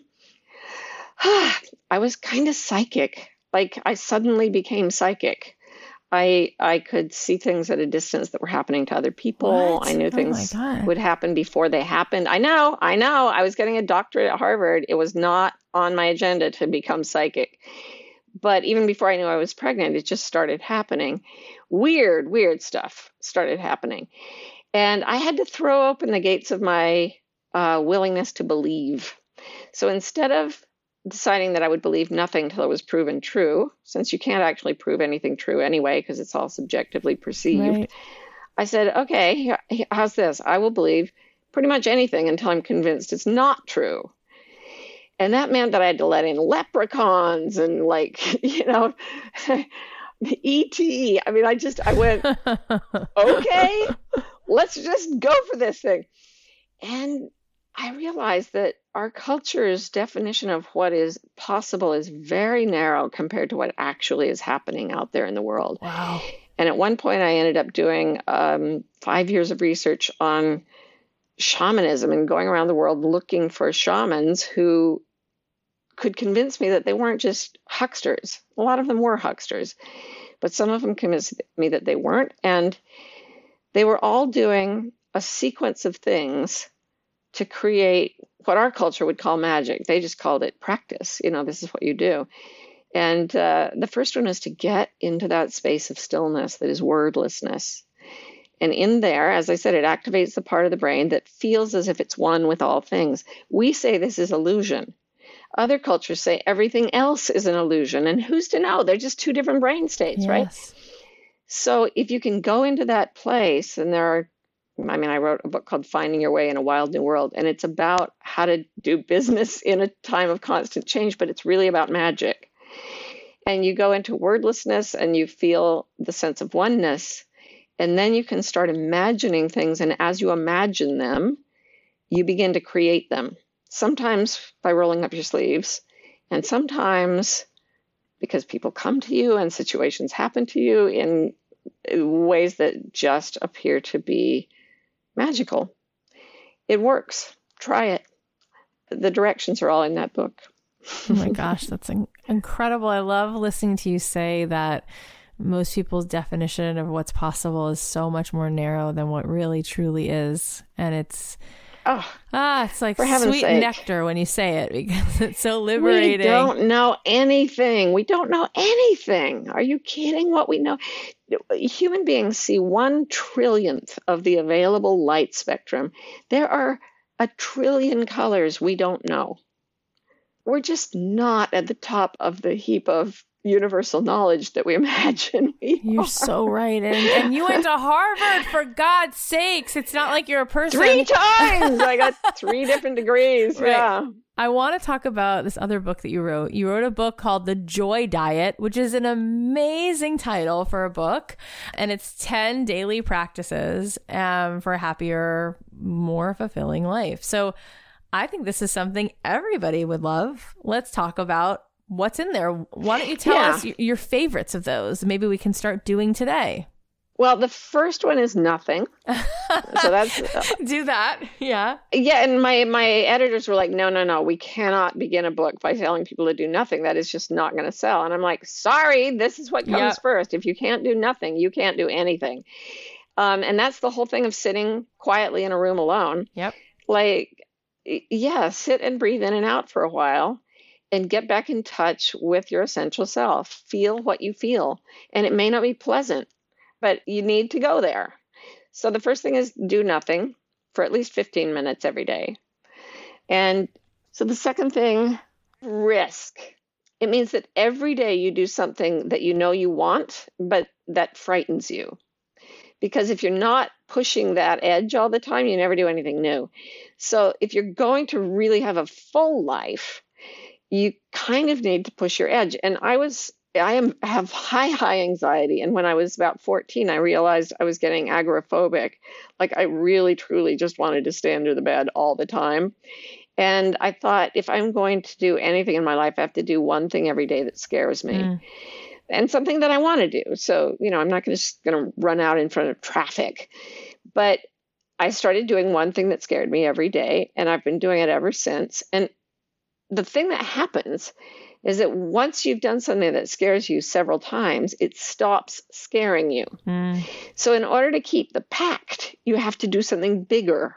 I was kind of psychic. Like I suddenly became psychic. I I could see things at a distance that were happening to other people. What? I knew Oh things my God. would happen before they happened. I know, I know. I was getting a doctorate at Harvard. It was not on my agenda to become psychic. But even before I knew I was pregnant, it just started happening. Weird, weird stuff started happening. And I had to throw open the gates of my uh, willingness to believe. So instead of deciding that I would believe nothing until it was proven true, since you can't actually prove anything true anyway, because it's all subjectively perceived. Right. I said, okay, how's this? I will believe pretty much anything until I'm convinced it's not true. And that meant that I had to let in leprechauns and like, you know, E T. I mean, I just, I went, okay, let's just go for this thing. And I realized that our culture's definition of what is possible is very narrow compared to what actually is happening out there in the world. Wow. And at one point, I ended up doing um, five years of research on shamanism and going around the world looking for shamans who could convince me that they weren't just hucksters. A lot of them were hucksters, but some of them convinced me that they weren't. And they were all doing a sequence of things to create what our culture would call magic. They just called it practice. You know, this is what you do. And uh, the first one is to get into that space of stillness that is wordlessness. And in there, as I said, it activates the part of the brain that feels as if it's one with all things. We say this is illusion. Other cultures say everything else is an illusion. And who's to know? They're just two different brain states, yes. right? So if you can go into that place, and there are I mean, I wrote a book called Finding Your Way in a Wild New World, and it's about how to do business in a time of constant change, but it's really about magic. And you go into wordlessness and you feel the sense of oneness, and then you can start imagining things. And as you imagine them, you begin to create them, sometimes by rolling up your sleeves, and sometimes because people come to you and situations happen to you in ways that just appear to be magical. It works. Try it. The directions are all in that book. Oh my gosh, that's in- incredible. I love listening to you say that most people's definition of what's possible is so much more narrow than what really truly is. And it's oh, ah, it's like for heaven's sweet sake. nectar when you say it, because it's so liberating. We don't know anything. We don't know anything. Are you kidding? What we know? Human beings see one trillionth of the available light spectrum. There are a trillion colors we don't know. We're just not at the top of the heap of universal knowledge that we imagine we You're are. so right. And, and you went to Harvard, for God's sakes. It's not like you're a person. Three times! I got three different degrees. Right. Yeah. I want to talk about this other book that you wrote. You wrote a book called The Joy Diet, which is an amazing title for a book. And it's ten daily practices um, for a happier, more fulfilling life. So I think this is something everybody would love. Let's talk about what's in there. Why don't you tell Yeah. us y- your favorites of those? Maybe we can start doing today. Well, the first one is nothing. So that's uh, Do that. Yeah. yeah. And my my editors were like, no, no, no, we cannot begin a book by telling people to do nothing. That is just not going to sell. And I'm like, sorry, this is what comes Yeah. first. If you can't do nothing, you can't do anything. Um, and that's the whole thing of sitting quietly in a room alone. Yep. Like, y- yeah, sit and breathe in and out for a while and get back in touch with your essential self. Feel what you feel. And it may not be pleasant, but you need to go there. So the first thing is do nothing for at least fifteen minutes every day. And so the second thing, risk. It means that every day you do something that you know you want, but that frightens you. Because if you're not pushing that edge all the time, you never do anything new. So if you're going to really have a full life, you kind of need to push your edge. And I was I am have high, high anxiety. And when I was about fourteen, I realized I was getting agoraphobic. Like I really, truly just wanted to stay under the bed all the time. And I thought, if I'm going to do anything in my life, I have to do one thing every day that scares me. Mm. And something that I want to do. So, you know, I'm not gonna, just going to run out in front of traffic. But I started doing one thing that scared me every day. And I've been doing it ever since. And the thing that happens is that once you've done something that scares you several times, it stops scaring you. Mm. So in order to keep the pact, you have to do something bigger.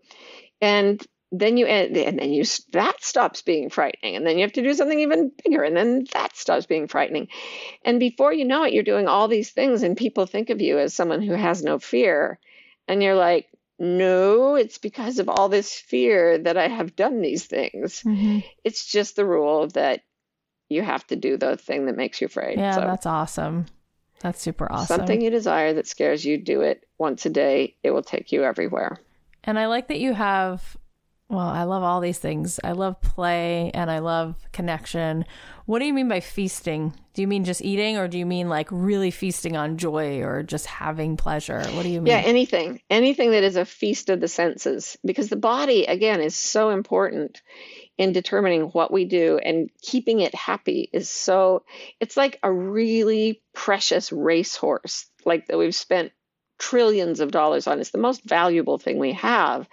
And then you, and then you, that stops being frightening. And then you have to do something even bigger. And then that stops being frightening. And before you know it, you're doing all these things and people think of you as someone who has no fear. And you're like, no, it's because of all this fear that I have done these things. Mm-hmm. It's just the rule that you have to do the thing that makes you afraid. Yeah, so, that's awesome. That's super awesome. Something you desire that scares you, do it once a day. It will take you everywhere. And I like that you have, well, I love all these things. I love play and I love connection. What do you mean by feasting? Do you mean just eating, or do you mean like really feasting on joy or just having pleasure? What do you mean? Yeah, anything. Anything that is a feast of the senses. Because the body, again, is so important in determining what we do, and keeping it happy is so, it's like a really precious racehorse, like that we've spent trillions of dollars on. It's the most valuable thing we have.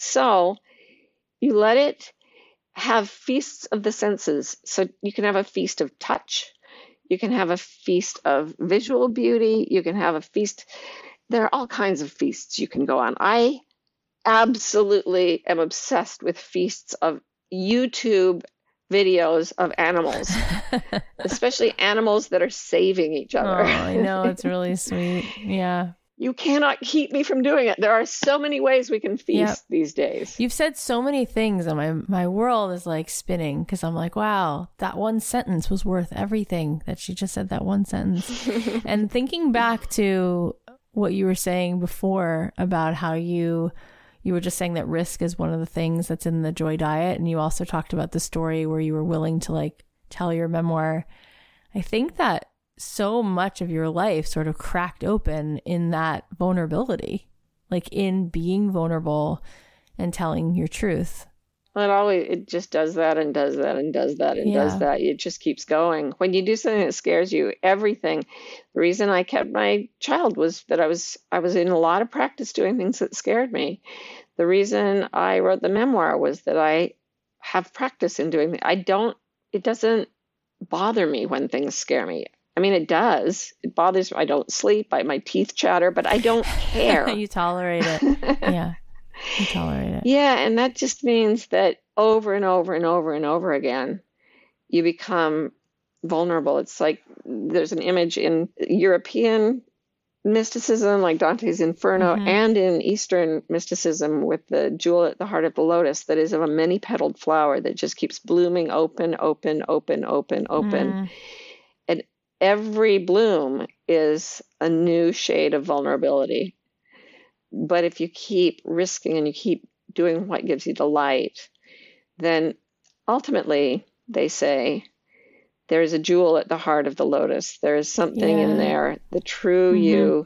So you let it have feasts of the senses. So you can have a feast of touch. You can have a feast of visual beauty. You can have a feast. There are all kinds of feasts you can go on. I absolutely am obsessed with feasts of YouTube videos of animals, especially animals that are saving each other. Oh, I know. It's really sweet. Yeah. You cannot keep me from doing it. There are so many ways we can feast yep. these days. You've said so many things, and my, my world is like spinning, because I'm like, wow, that one sentence was worth everything that she just said, that one sentence. And thinking back to what you were saying before about how you you were just saying that risk is one of the things that's in the Joy Diet. And you also talked about the story where you were willing to like tell your memoir. I think that so much of your life sort of cracked open in that vulnerability, like in being vulnerable and telling your truth. Well, it always, it just does that and does that and does that and yeah. does that. It just keeps going. When you do something that scares you, everything. The reason I kept my child was that I was, I was in a lot of practice doing things that scared me. The reason I wrote the memoir was that I have practice in doing, I don't, it doesn't bother me when things scare me. I mean, it does. It bothers me. I don't sleep. I, my teeth chatter, but I don't care. You tolerate it. Yeah. You tolerate it. Yeah. And that just means that over and over and over and over again, you become vulnerable. It's like there's an image in European mysticism, like Dante's Inferno, mm-hmm. and in Eastern mysticism with the jewel at the heart of the lotus that is of a many-petaled flower that just keeps blooming open, open, open, open, open. Mm. And every bloom is a new shade of vulnerability. But if you keep risking and you keep doing what gives you delight, then ultimately, they say, there is a jewel at the heart of the lotus. There is something Yeah. in there, the true Mhm. you,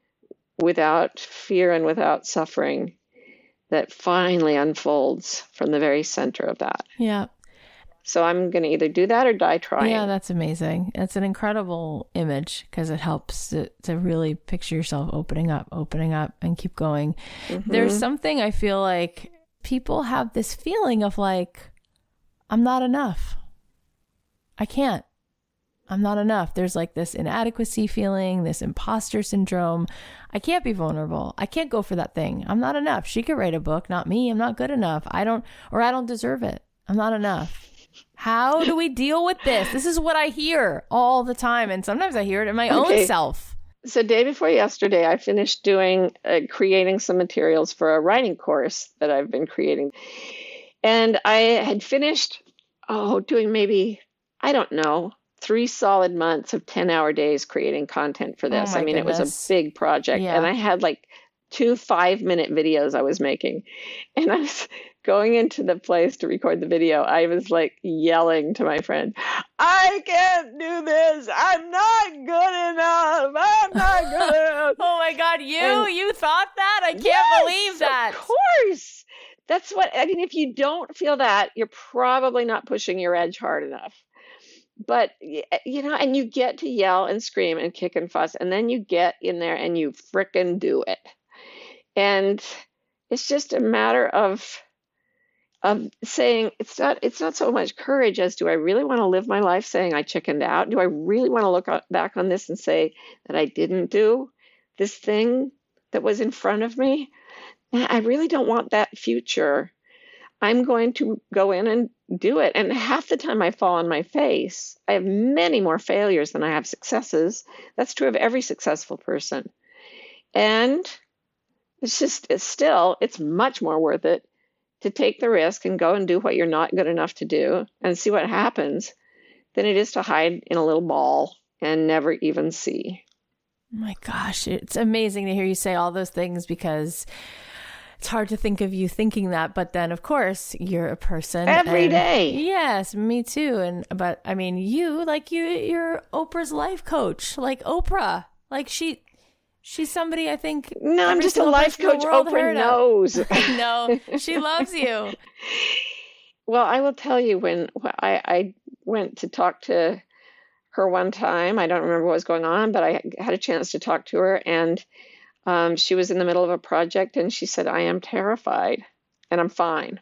without fear and without suffering, that finally unfolds from the very center of that. Yeah. So I'm going to either do that or die trying. Yeah, that's amazing. It's an incredible image because it helps to, to really picture yourself opening up, opening up and keep going. Mm-hmm. There's something I feel like people have this feeling of like, I'm not enough. I can't. I'm not enough. There's like this inadequacy feeling, this imposter syndrome. I can't be vulnerable. I can't go for that thing. I'm not enough. She could write a book, not me. I'm not good enough. I don't, or I don't deserve it. I'm not enough. How do we deal with this? This is what I hear all the time. And sometimes I hear it in my Okay. own self. So day before yesterday, I finished doing, uh, creating some materials for a writing course that I've been creating. And I had finished, oh, doing maybe, I don't know, three solid months of ten hour days creating content for this. Oh my I mean, it was goodness. a big project. Yeah. And I had like two five minute videos I was making. And I was going into the place to record the video. I was like yelling to my friend, I can't do this. I'm not good enough. I'm not good enough. Oh my God, you, And- you thought that? I can't Yes, believe that. Of course. That's what, I mean, if you don't feel that, you're probably not pushing your edge hard enough. But, y- you know, and you get to yell and scream and kick and fuss, and then you get in there and you frickin' do it. And it's just a matter of of saying, it's not it's not so much courage as, do I really want to live my life saying I chickened out? Do I really want to look o- back on this and say that I didn't do this thing that was in front of me? I really don't want that future. I'm going to go in and do it. And half the time I fall on my face. I have many more failures than I have successes. That's true of every successful person. And it's just, it's still, it's much more worth it to take the risk and go and do what you're not good enough to do and see what happens than it is to hide in a little ball and never even see. Oh my gosh, it's amazing to hear you say all those things because it's hard to think of you thinking that. But then, of course, you're a person Every and- day. Yes, me too. And but I mean, you like you, you're Oprah's life coach, like Oprah. Like she, she's somebody I think. No, I'm every just a single life person in coach. the world Oprah heard of. knows. No, she loves you. Well, I will tell you, when I, I went to talk to her one time, I don't remember what was going on, but I had a chance to talk to her, and um, she was in the middle of a project, and she said, I am terrified, and I'm fine.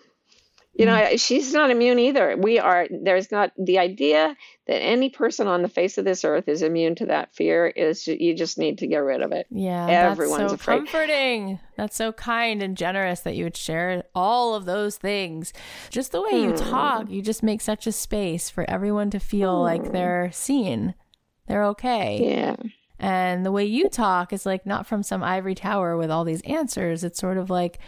You know, she's not immune either. We are, there's not, the idea that any person on the face of this earth is immune to that fear is, you just need to get rid of it. Yeah, Everyone's that's so afraid. comforting. That's so kind and generous that you would share all of those things. Just the way you talk, you just make such a space for everyone to feel like they're seen, they're okay. Yeah. And the way you talk is like not from some ivory tower with all these answers. It's sort of like,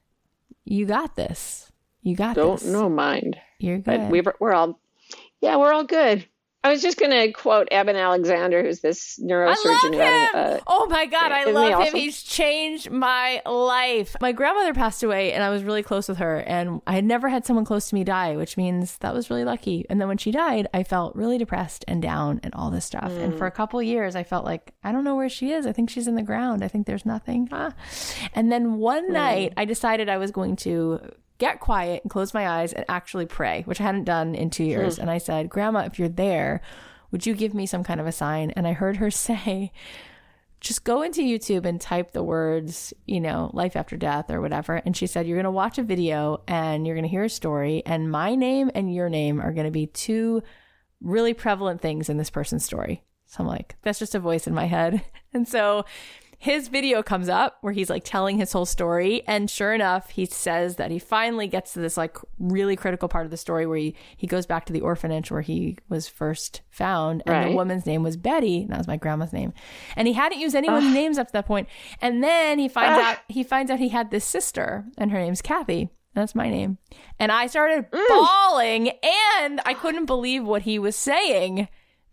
you got this. You got Don't this. no mind. You're But good. we were, we're all, yeah, we're all good. I was just going to quote Eben Alexander, who's this I neurosurgeon. love running, him. uh, Oh my God, I isn't he love him. awesome? He's changed my life. My grandmother passed away and I was really close with her, and I had never had someone close to me die, which means that was really lucky. And then when she died, I felt really depressed and down and all this stuff. And for a couple of years, I felt like, I don't know where she is. I think she's in the ground. I think there's nothing. Ah. And then one night I decided I was going to get quiet and close my eyes and actually pray, which I hadn't done in two years. And I said, Grandma, if you're there, would you give me some kind of a sign? And I heard her say, just go into YouTube and type the words, you know, life after death or whatever. And she said, you're going to watch a video and you're going to hear a story, and my name and your name are going to be two really prevalent things in this person's story. So I'm like, that's just a voice in my head. And so his video comes up where he's like telling his whole story. And sure enough, he says that he finally gets to this like really critical part of the story where he, he goes back to the orphanage where he was first found. And Right. the woman's name was Betty. And that was my grandma's name. And he hadn't used anyone's names up to that point. And then he finds out, he finds out he had this sister and her name's Kathy. That's my name. And I started bawling, and I couldn't believe what he was saying,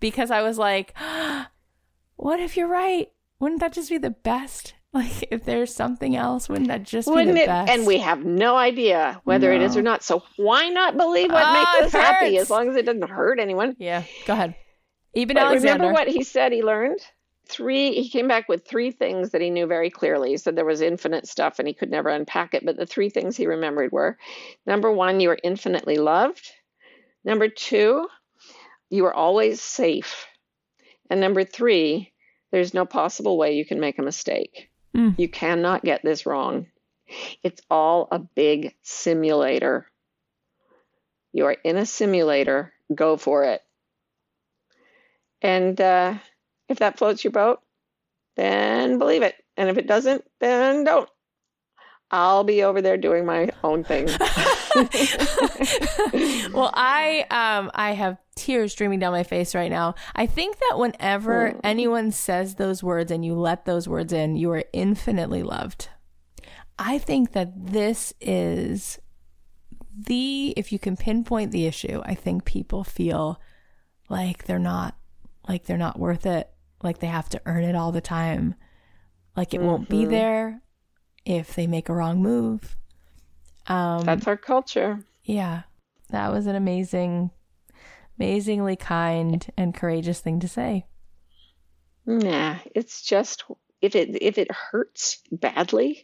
because I was like, what if you're right? Wouldn't that just be the best? Like, if there's something else, wouldn't that just wouldn't be the it? best? And we have no idea whether No. it is or not. So why not believe what Ah, makes it us happy hurts. as long as it doesn't hurt anyone? Yeah, go ahead. Eben But Alexander. remember what he said he learned? Three, he came back with three things that he knew very clearly. He said there was infinite stuff and he could never unpack it. But the three things he remembered were, number one, you are infinitely loved. Number two, you are always safe. And number three, there's no possible way you can make a mistake. Mm. You cannot get this wrong. It's all a big simulator. You are in a simulator. Go for it. And uh, if that floats your boat, then believe it. And if it doesn't, then don't. I'll be over there doing my own thing. Well, I um I have tears streaming down my face right now. I think that whenever Mm. anyone says those words and you let those words in, you are infinitely loved. I think that this is the, if you can pinpoint the issue, I think people feel like they're not, like they're not worth it, like they have to earn it all the time, like it mm-hmm. won't be there if they make a wrong move. Um, That's our culture. Yeah, that was an amazing, amazingly kind and courageous thing to say. Nah, it's just, if it if it hurts badly,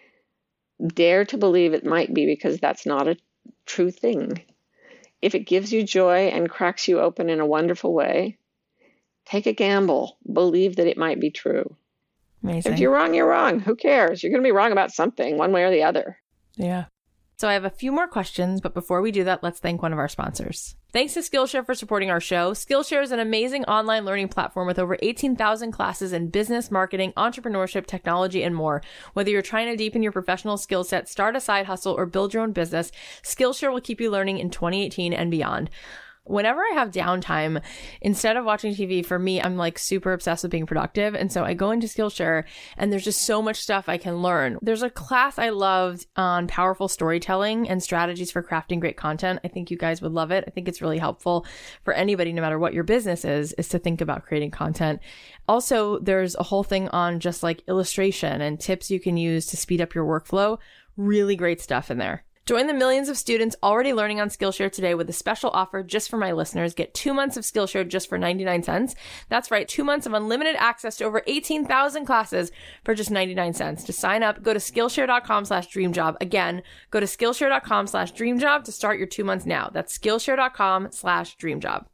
dare to believe it might be because that's not a true thing. If it gives you joy and cracks you open in a wonderful way, take a gamble. Believe that it might be true. Amazing. If you're wrong, you're wrong. Who cares? You're going to be wrong about something, one way or the other. Yeah. So I have a few more questions, but before we do that, let's thank one of our sponsors. Thanks to Skillshare for supporting our show. Skillshare is an amazing online learning platform with over eighteen thousand classes in business, marketing, entrepreneurship, technology, and more. Whether you're trying to deepen your professional skill set, start a side hustle, or build your own business, Skillshare will keep you learning in twenty eighteen and beyond. Whenever I have downtime, instead of watching T V, for me, I'm like super obsessed with being productive. And so I go into Skillshare and there's just so much stuff I can learn. There's a class I loved on powerful storytelling and strategies for crafting great content. I think you guys would love it. I think it's really helpful for anybody, no matter what your business is, is to think about creating content. Also, there's a whole thing on just like illustration and tips you can use to speed up your workflow. Really great stuff in there. Join the millions of students already learning on Skillshare today with a special offer just for my listeners. Get two months of Skillshare just for ninety-nine cents. That's right, two months of unlimited access to over eighteen thousand classes for just ninety-nine cents. To sign up, go to Skillshare.com slash dreamjob. Again, go to Skillshare.com slash dreamjob to start your two months now. That's Skillshare.com slash dreamjob.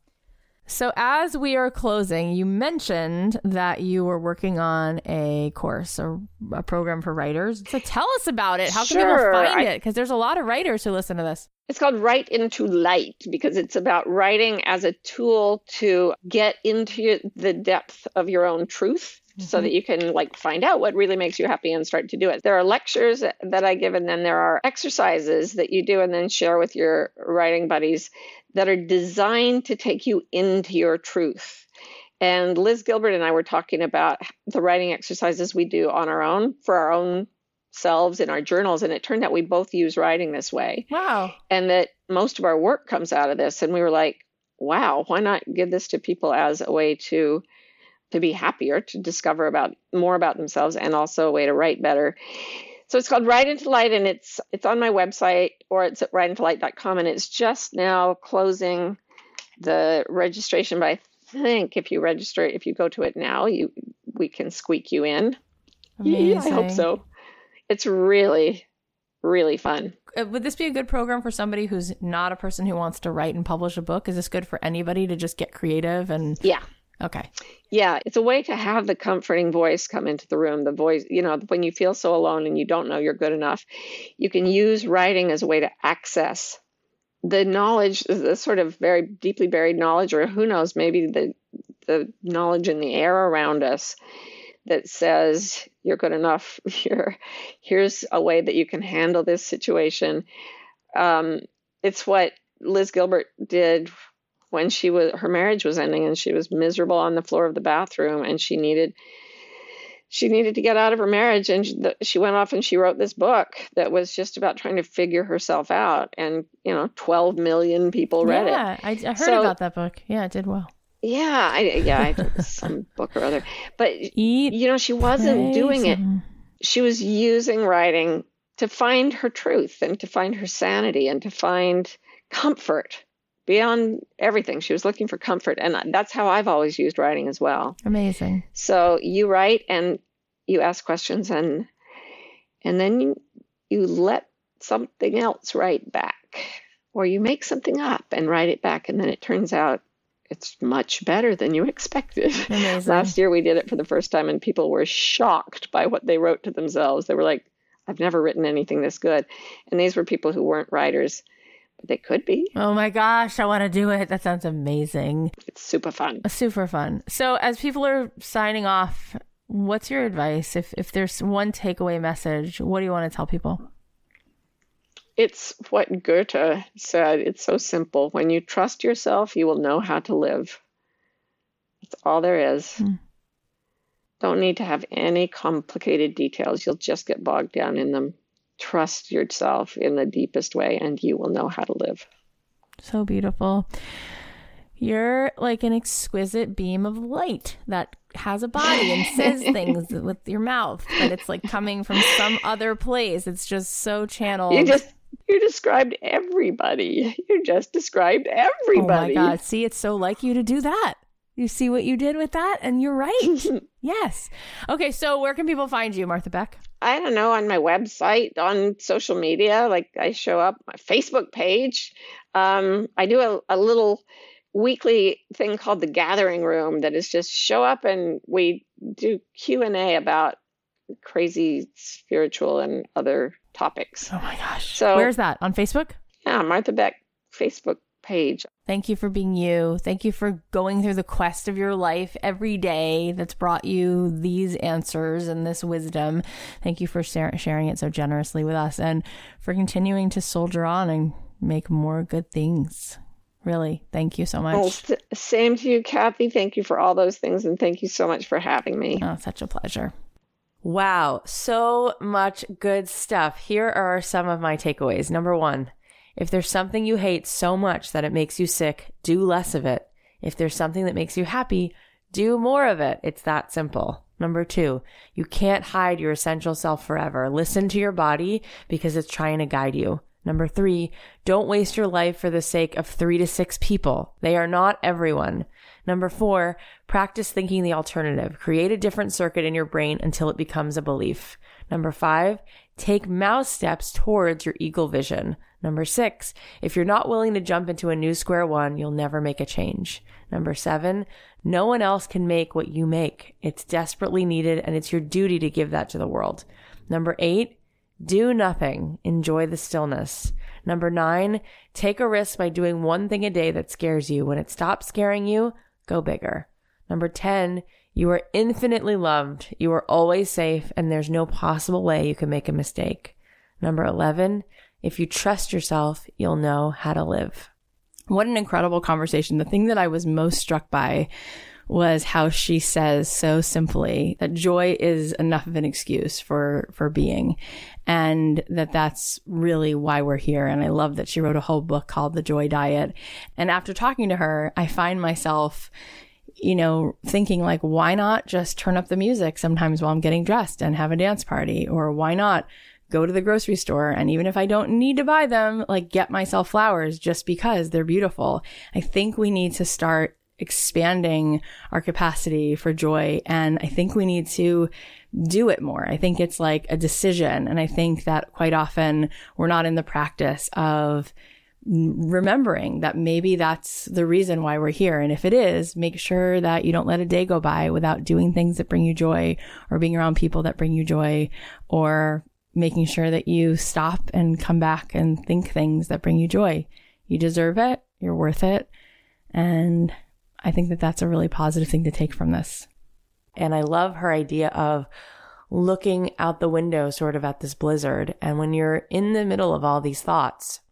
So as we are closing, you mentioned that you were working on a course, a, a program for writers. So tell us about it. How can Sure. people find I- it? Because there's a lot of writers who listen to this. It's called Write into Light because it's about writing as a tool to get into the depth of your own truth mm-hmm. so that you can like find out what really makes you happy and start to do it. There are lectures that I give and then there are exercises that you do and then share with your writing buddies that are designed to take you into your truth. And Liz Gilbert and I were talking about the writing exercises we do on our own for our own selves in our journals. And it turned out we both use writing this way. Wow. And that most of our work comes out of this. And we were like, wow, why not give this to people as a way to to be happier, to discover about more about themselves and also a way to write better. So it's called Write into Light, and it's it's on my website, or it's at write into light dot com, and it's just now closing the registration. But I think if you register, if you go to it now, you we can squeak you in. Amazing. I hope so. It's really, really fun. Uh, Would this be a good program for somebody who's not a person who wants to write and publish a book? Is this good for anybody to just get creative? And Yeah. Okay. Yeah, it's a way to have the comforting voice come into the room. The voice, you know, when you feel so alone and you don't know you're good enough, you can use writing as a way to access the knowledge, the sort of very deeply buried knowledge, or who knows, maybe the the knowledge in the air around us that says you're good enough. Here, here's a way that you can handle this situation. Um, it's what Liz Gilbert did when she was, her marriage was ending and she was miserable on the floor of the bathroom and she needed, she needed to get out of her marriage. And she, she went off and she wrote this book that was just about trying to figure herself out. And, you know, twelve million people read yeah, it. I, I heard So- about that book. Yeah, it did well. Yeah, I, yeah, I did some book or other. But, Eat, you know, she wasn't doing it. some- She was using writing to find her truth and to find her sanity and to find comfort beyond everything. She was looking for comfort. And that's how I've always used writing as well. Amazing. So you write and you ask questions, and and then you, you let something else write back, or you make something up and write it back. And then it turns out it's much better than you expected. Amazing. Last year we did it for the first time, and people were shocked by what they wrote to themselves. They were like, I've never written anything this good. And these were people who weren't writers, but they could be. Oh my gosh, I want to do it. That sounds amazing. It's super fun. Super fun. So as people are signing off, what's your advice? If if there's one takeaway message, what do you want to tell people? It's what Goethe said. It's so simple. When you trust yourself, you will know how to live. That's all there is. Mm. Don't need to have any complicated details. You'll just get bogged down in them. Trust yourself in the deepest way, and you will know how to live. So beautiful. You're like an exquisite beam of light that has a body and says things with your mouth, but it's like coming from some other place. It's just so channeled. You just you described everybody. You just described everybody. Oh my God. See, it's so like you to do that. You see what you did with that? And you're right. Yes. Okay, so where can people find you, Martha Beck? I don't know, on my website, on social media. Like I show up, my Facebook page. Um, I do a, a little weekly thing called the Gathering Room that is just show up and we do Q and A about crazy spiritual and other topics. Oh my gosh. So where's that? On Facebook? Yeah, Martha Beck Facebook page. Thank you for being you. Thank you for going through the quest of your life every day that's brought you these answers and this wisdom. Thank you for sharing it so generously with us and for continuing to soldier on and make more good things. Really, thank you so much. Well, same to you, Kathy. Thank you for all those things, and thank you so much for having me. Oh, such a pleasure. Wow, so much good stuff. Here are some of my takeaways. Number one, if there's something you hate so much that it makes you sick, do less of it. If there's something that makes you happy, do more of it. It's that simple. Number two, you can't hide your essential self forever. Listen to your body because it's trying to guide you. Number three, don't waste your life for the sake of three to six people. They are not everyone. Number four, practice thinking the alternative. Create a different circuit in your brain until it becomes a belief. Number five, take mouse steps towards your eagle vision. Number six, if you're not willing to jump into a new square one, you'll never make a change. Number seven, no one else can make what you make. It's desperately needed and it's your duty to give that to the world. Number eight, do nothing. Enjoy the stillness. Number nine, take a risk by doing one thing a day that scares you. When it stops scaring you, go bigger. Number ten, you are infinitely loved. You are always safe and there's no possible way you can make a mistake. Number eleven, if you trust yourself, you'll know how to live. What an incredible conversation. The thing that I was most struck by was how she says so simply that joy is enough of an excuse for, for being, and that that's really why we're here. And I love that she wrote a whole book called The Joy Diet. And after talking to her, I find myself, you know, thinking like, why not just turn up the music sometimes while I'm getting dressed and have a dance party? Or why not go to the grocery store and even if I don't need to buy them, like get myself flowers just because they're beautiful. I think we need to start expanding our capacity for joy. And I think we need to do it more. I think it's like a decision. And I think that quite often we're not in the practice of remembering that maybe that's the reason why we're here. And if it is, make sure that you don't let a day go by without doing things that bring you joy or being around people that bring you joy or making sure that you stop and come back and think things that bring you joy. You deserve it. You're worth it. And I think that that's a really positive thing to take from this. And I love her idea of looking out the window sort of at this blizzard. And when you're in the middle of all these thoughts,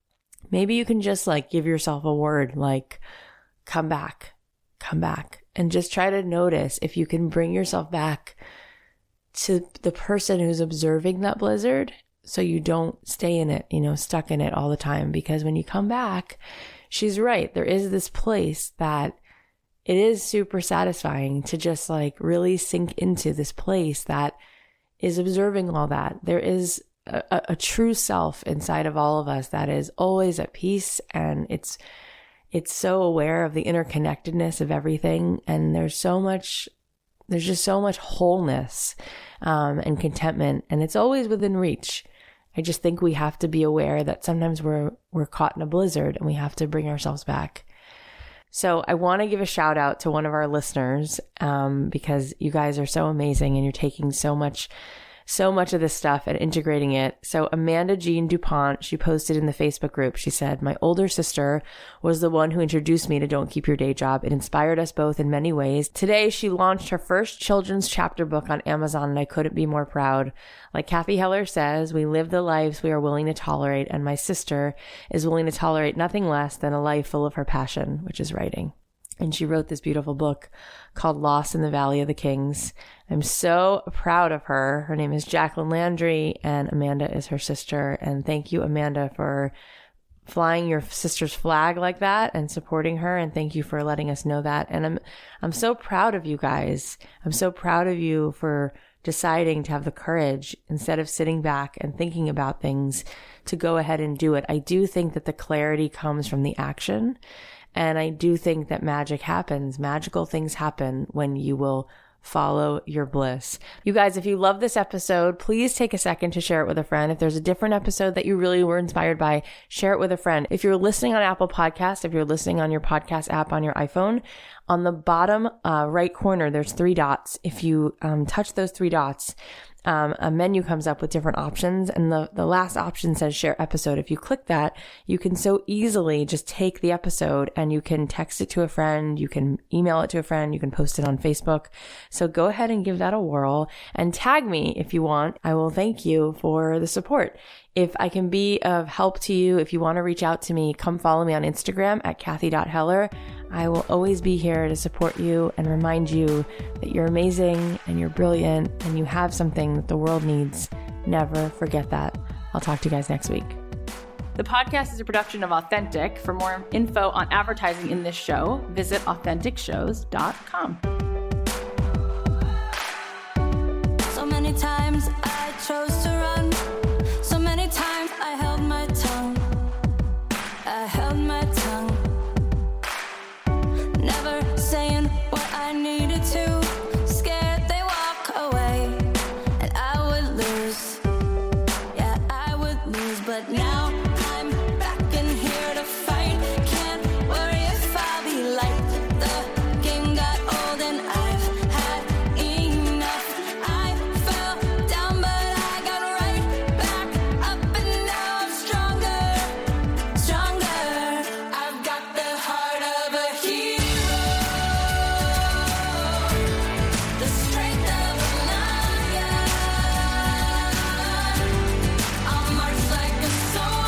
maybe you can just like give yourself a word like, come back, come back, and just try to notice if you can bring yourself back to the person who's observing that blizzard so you don't stay in it, you know, stuck in it all the time. Because when you come back, she's right. There is this place that it is super satisfying to just like really sink into this place that is observing all that. There is a, a, a true self inside of all of us that is always at peace, and it's it's so aware of the interconnectedness of everything. And there's so much, there's just so much wholeness um, and contentment, and it's always within reach. I just think we have to be aware that sometimes we're we're caught in a blizzard and we have to bring ourselves back. So I want to give a shout out to one of our listeners um, because you guys are so amazing and you're taking so much, so much of this stuff and integrating it. So Amanda Jean DuPont, she posted in the Facebook group, she said, my older sister was the one who introduced me to Don't Keep Your Day Job. It inspired us both in many ways. Today, she launched her first children's chapter book on Amazon, and I couldn't be more proud. Like Cathy Heller says, we live the lives we are willing to tolerate, and my sister is willing to tolerate nothing less than a life full of her passion, which is writing. And she wrote this beautiful book called Lost in the Valley of the Kings. I'm so proud of her. Her name is Jacqueline Landry, and Amanda is her sister. And thank you, Amanda, for flying your sister's flag like that and supporting her. And thank you for letting us know that. And I'm, I'm so proud of you guys. I'm so proud of you for deciding to have the courage, instead of sitting back and thinking about things, to go ahead and do it. I do think that the clarity comes from the action. And I do think that magic happens. Magical things happen when you will follow your bliss. You guys, if you love this episode, please take a second to share it with a friend. If there's a different episode that you really were inspired by, share it with a friend. If you're listening on Apple Podcasts, if you're listening on your podcast app on your iPhone, on the bottom uh, right corner, there's three dots. If you um, touch those three dots, Um, a menu comes up with different options, and the, the last option says share episode. If you click that, you can so easily just take the episode and you can text it to a friend, you can email it to a friend, you can post it on Facebook. So go ahead and give that a whirl and tag me if you want. I will thank you for the support. If I can be of help to you, if you want to reach out to me, come follow me on Instagram at Cathy dot Heller. I will always be here to support you and remind you that you're amazing and you're brilliant and you have something that the world needs. Never forget that. I'll talk to you guys next week. The podcast is a production of Authentic. For more info on advertising in this show, visit authentic shows dot com. So many times I chose to run. So many times I held my tongue. I held my tongue. Never saying what I needed to. Scared they walk away and I would lose. Yeah, I would lose. But now I'm back in here to fight. Can't worry if I'll be like the game got old and I've had enough. I fell down but I got right back up, and now I'm stronger, stronger. I've got the heart of a hero, the strength of a lion. I'll march like a soldier.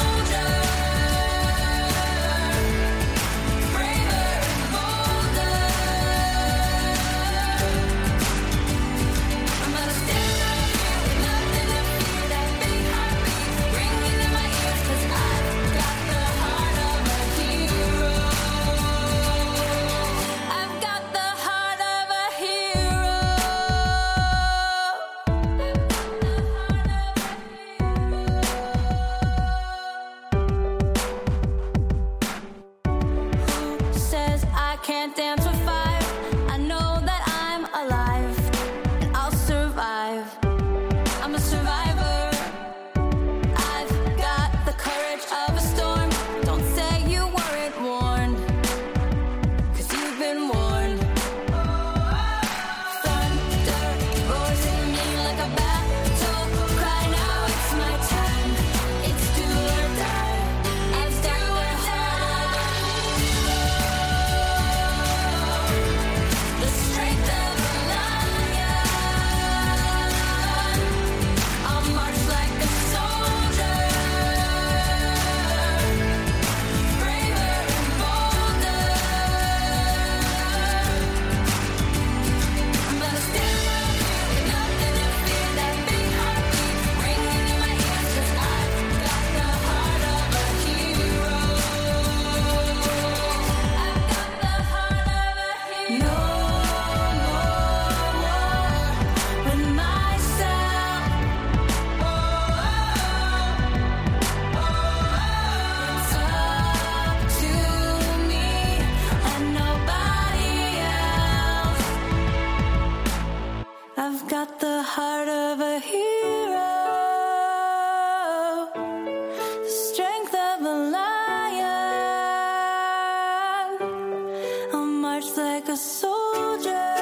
a soldier.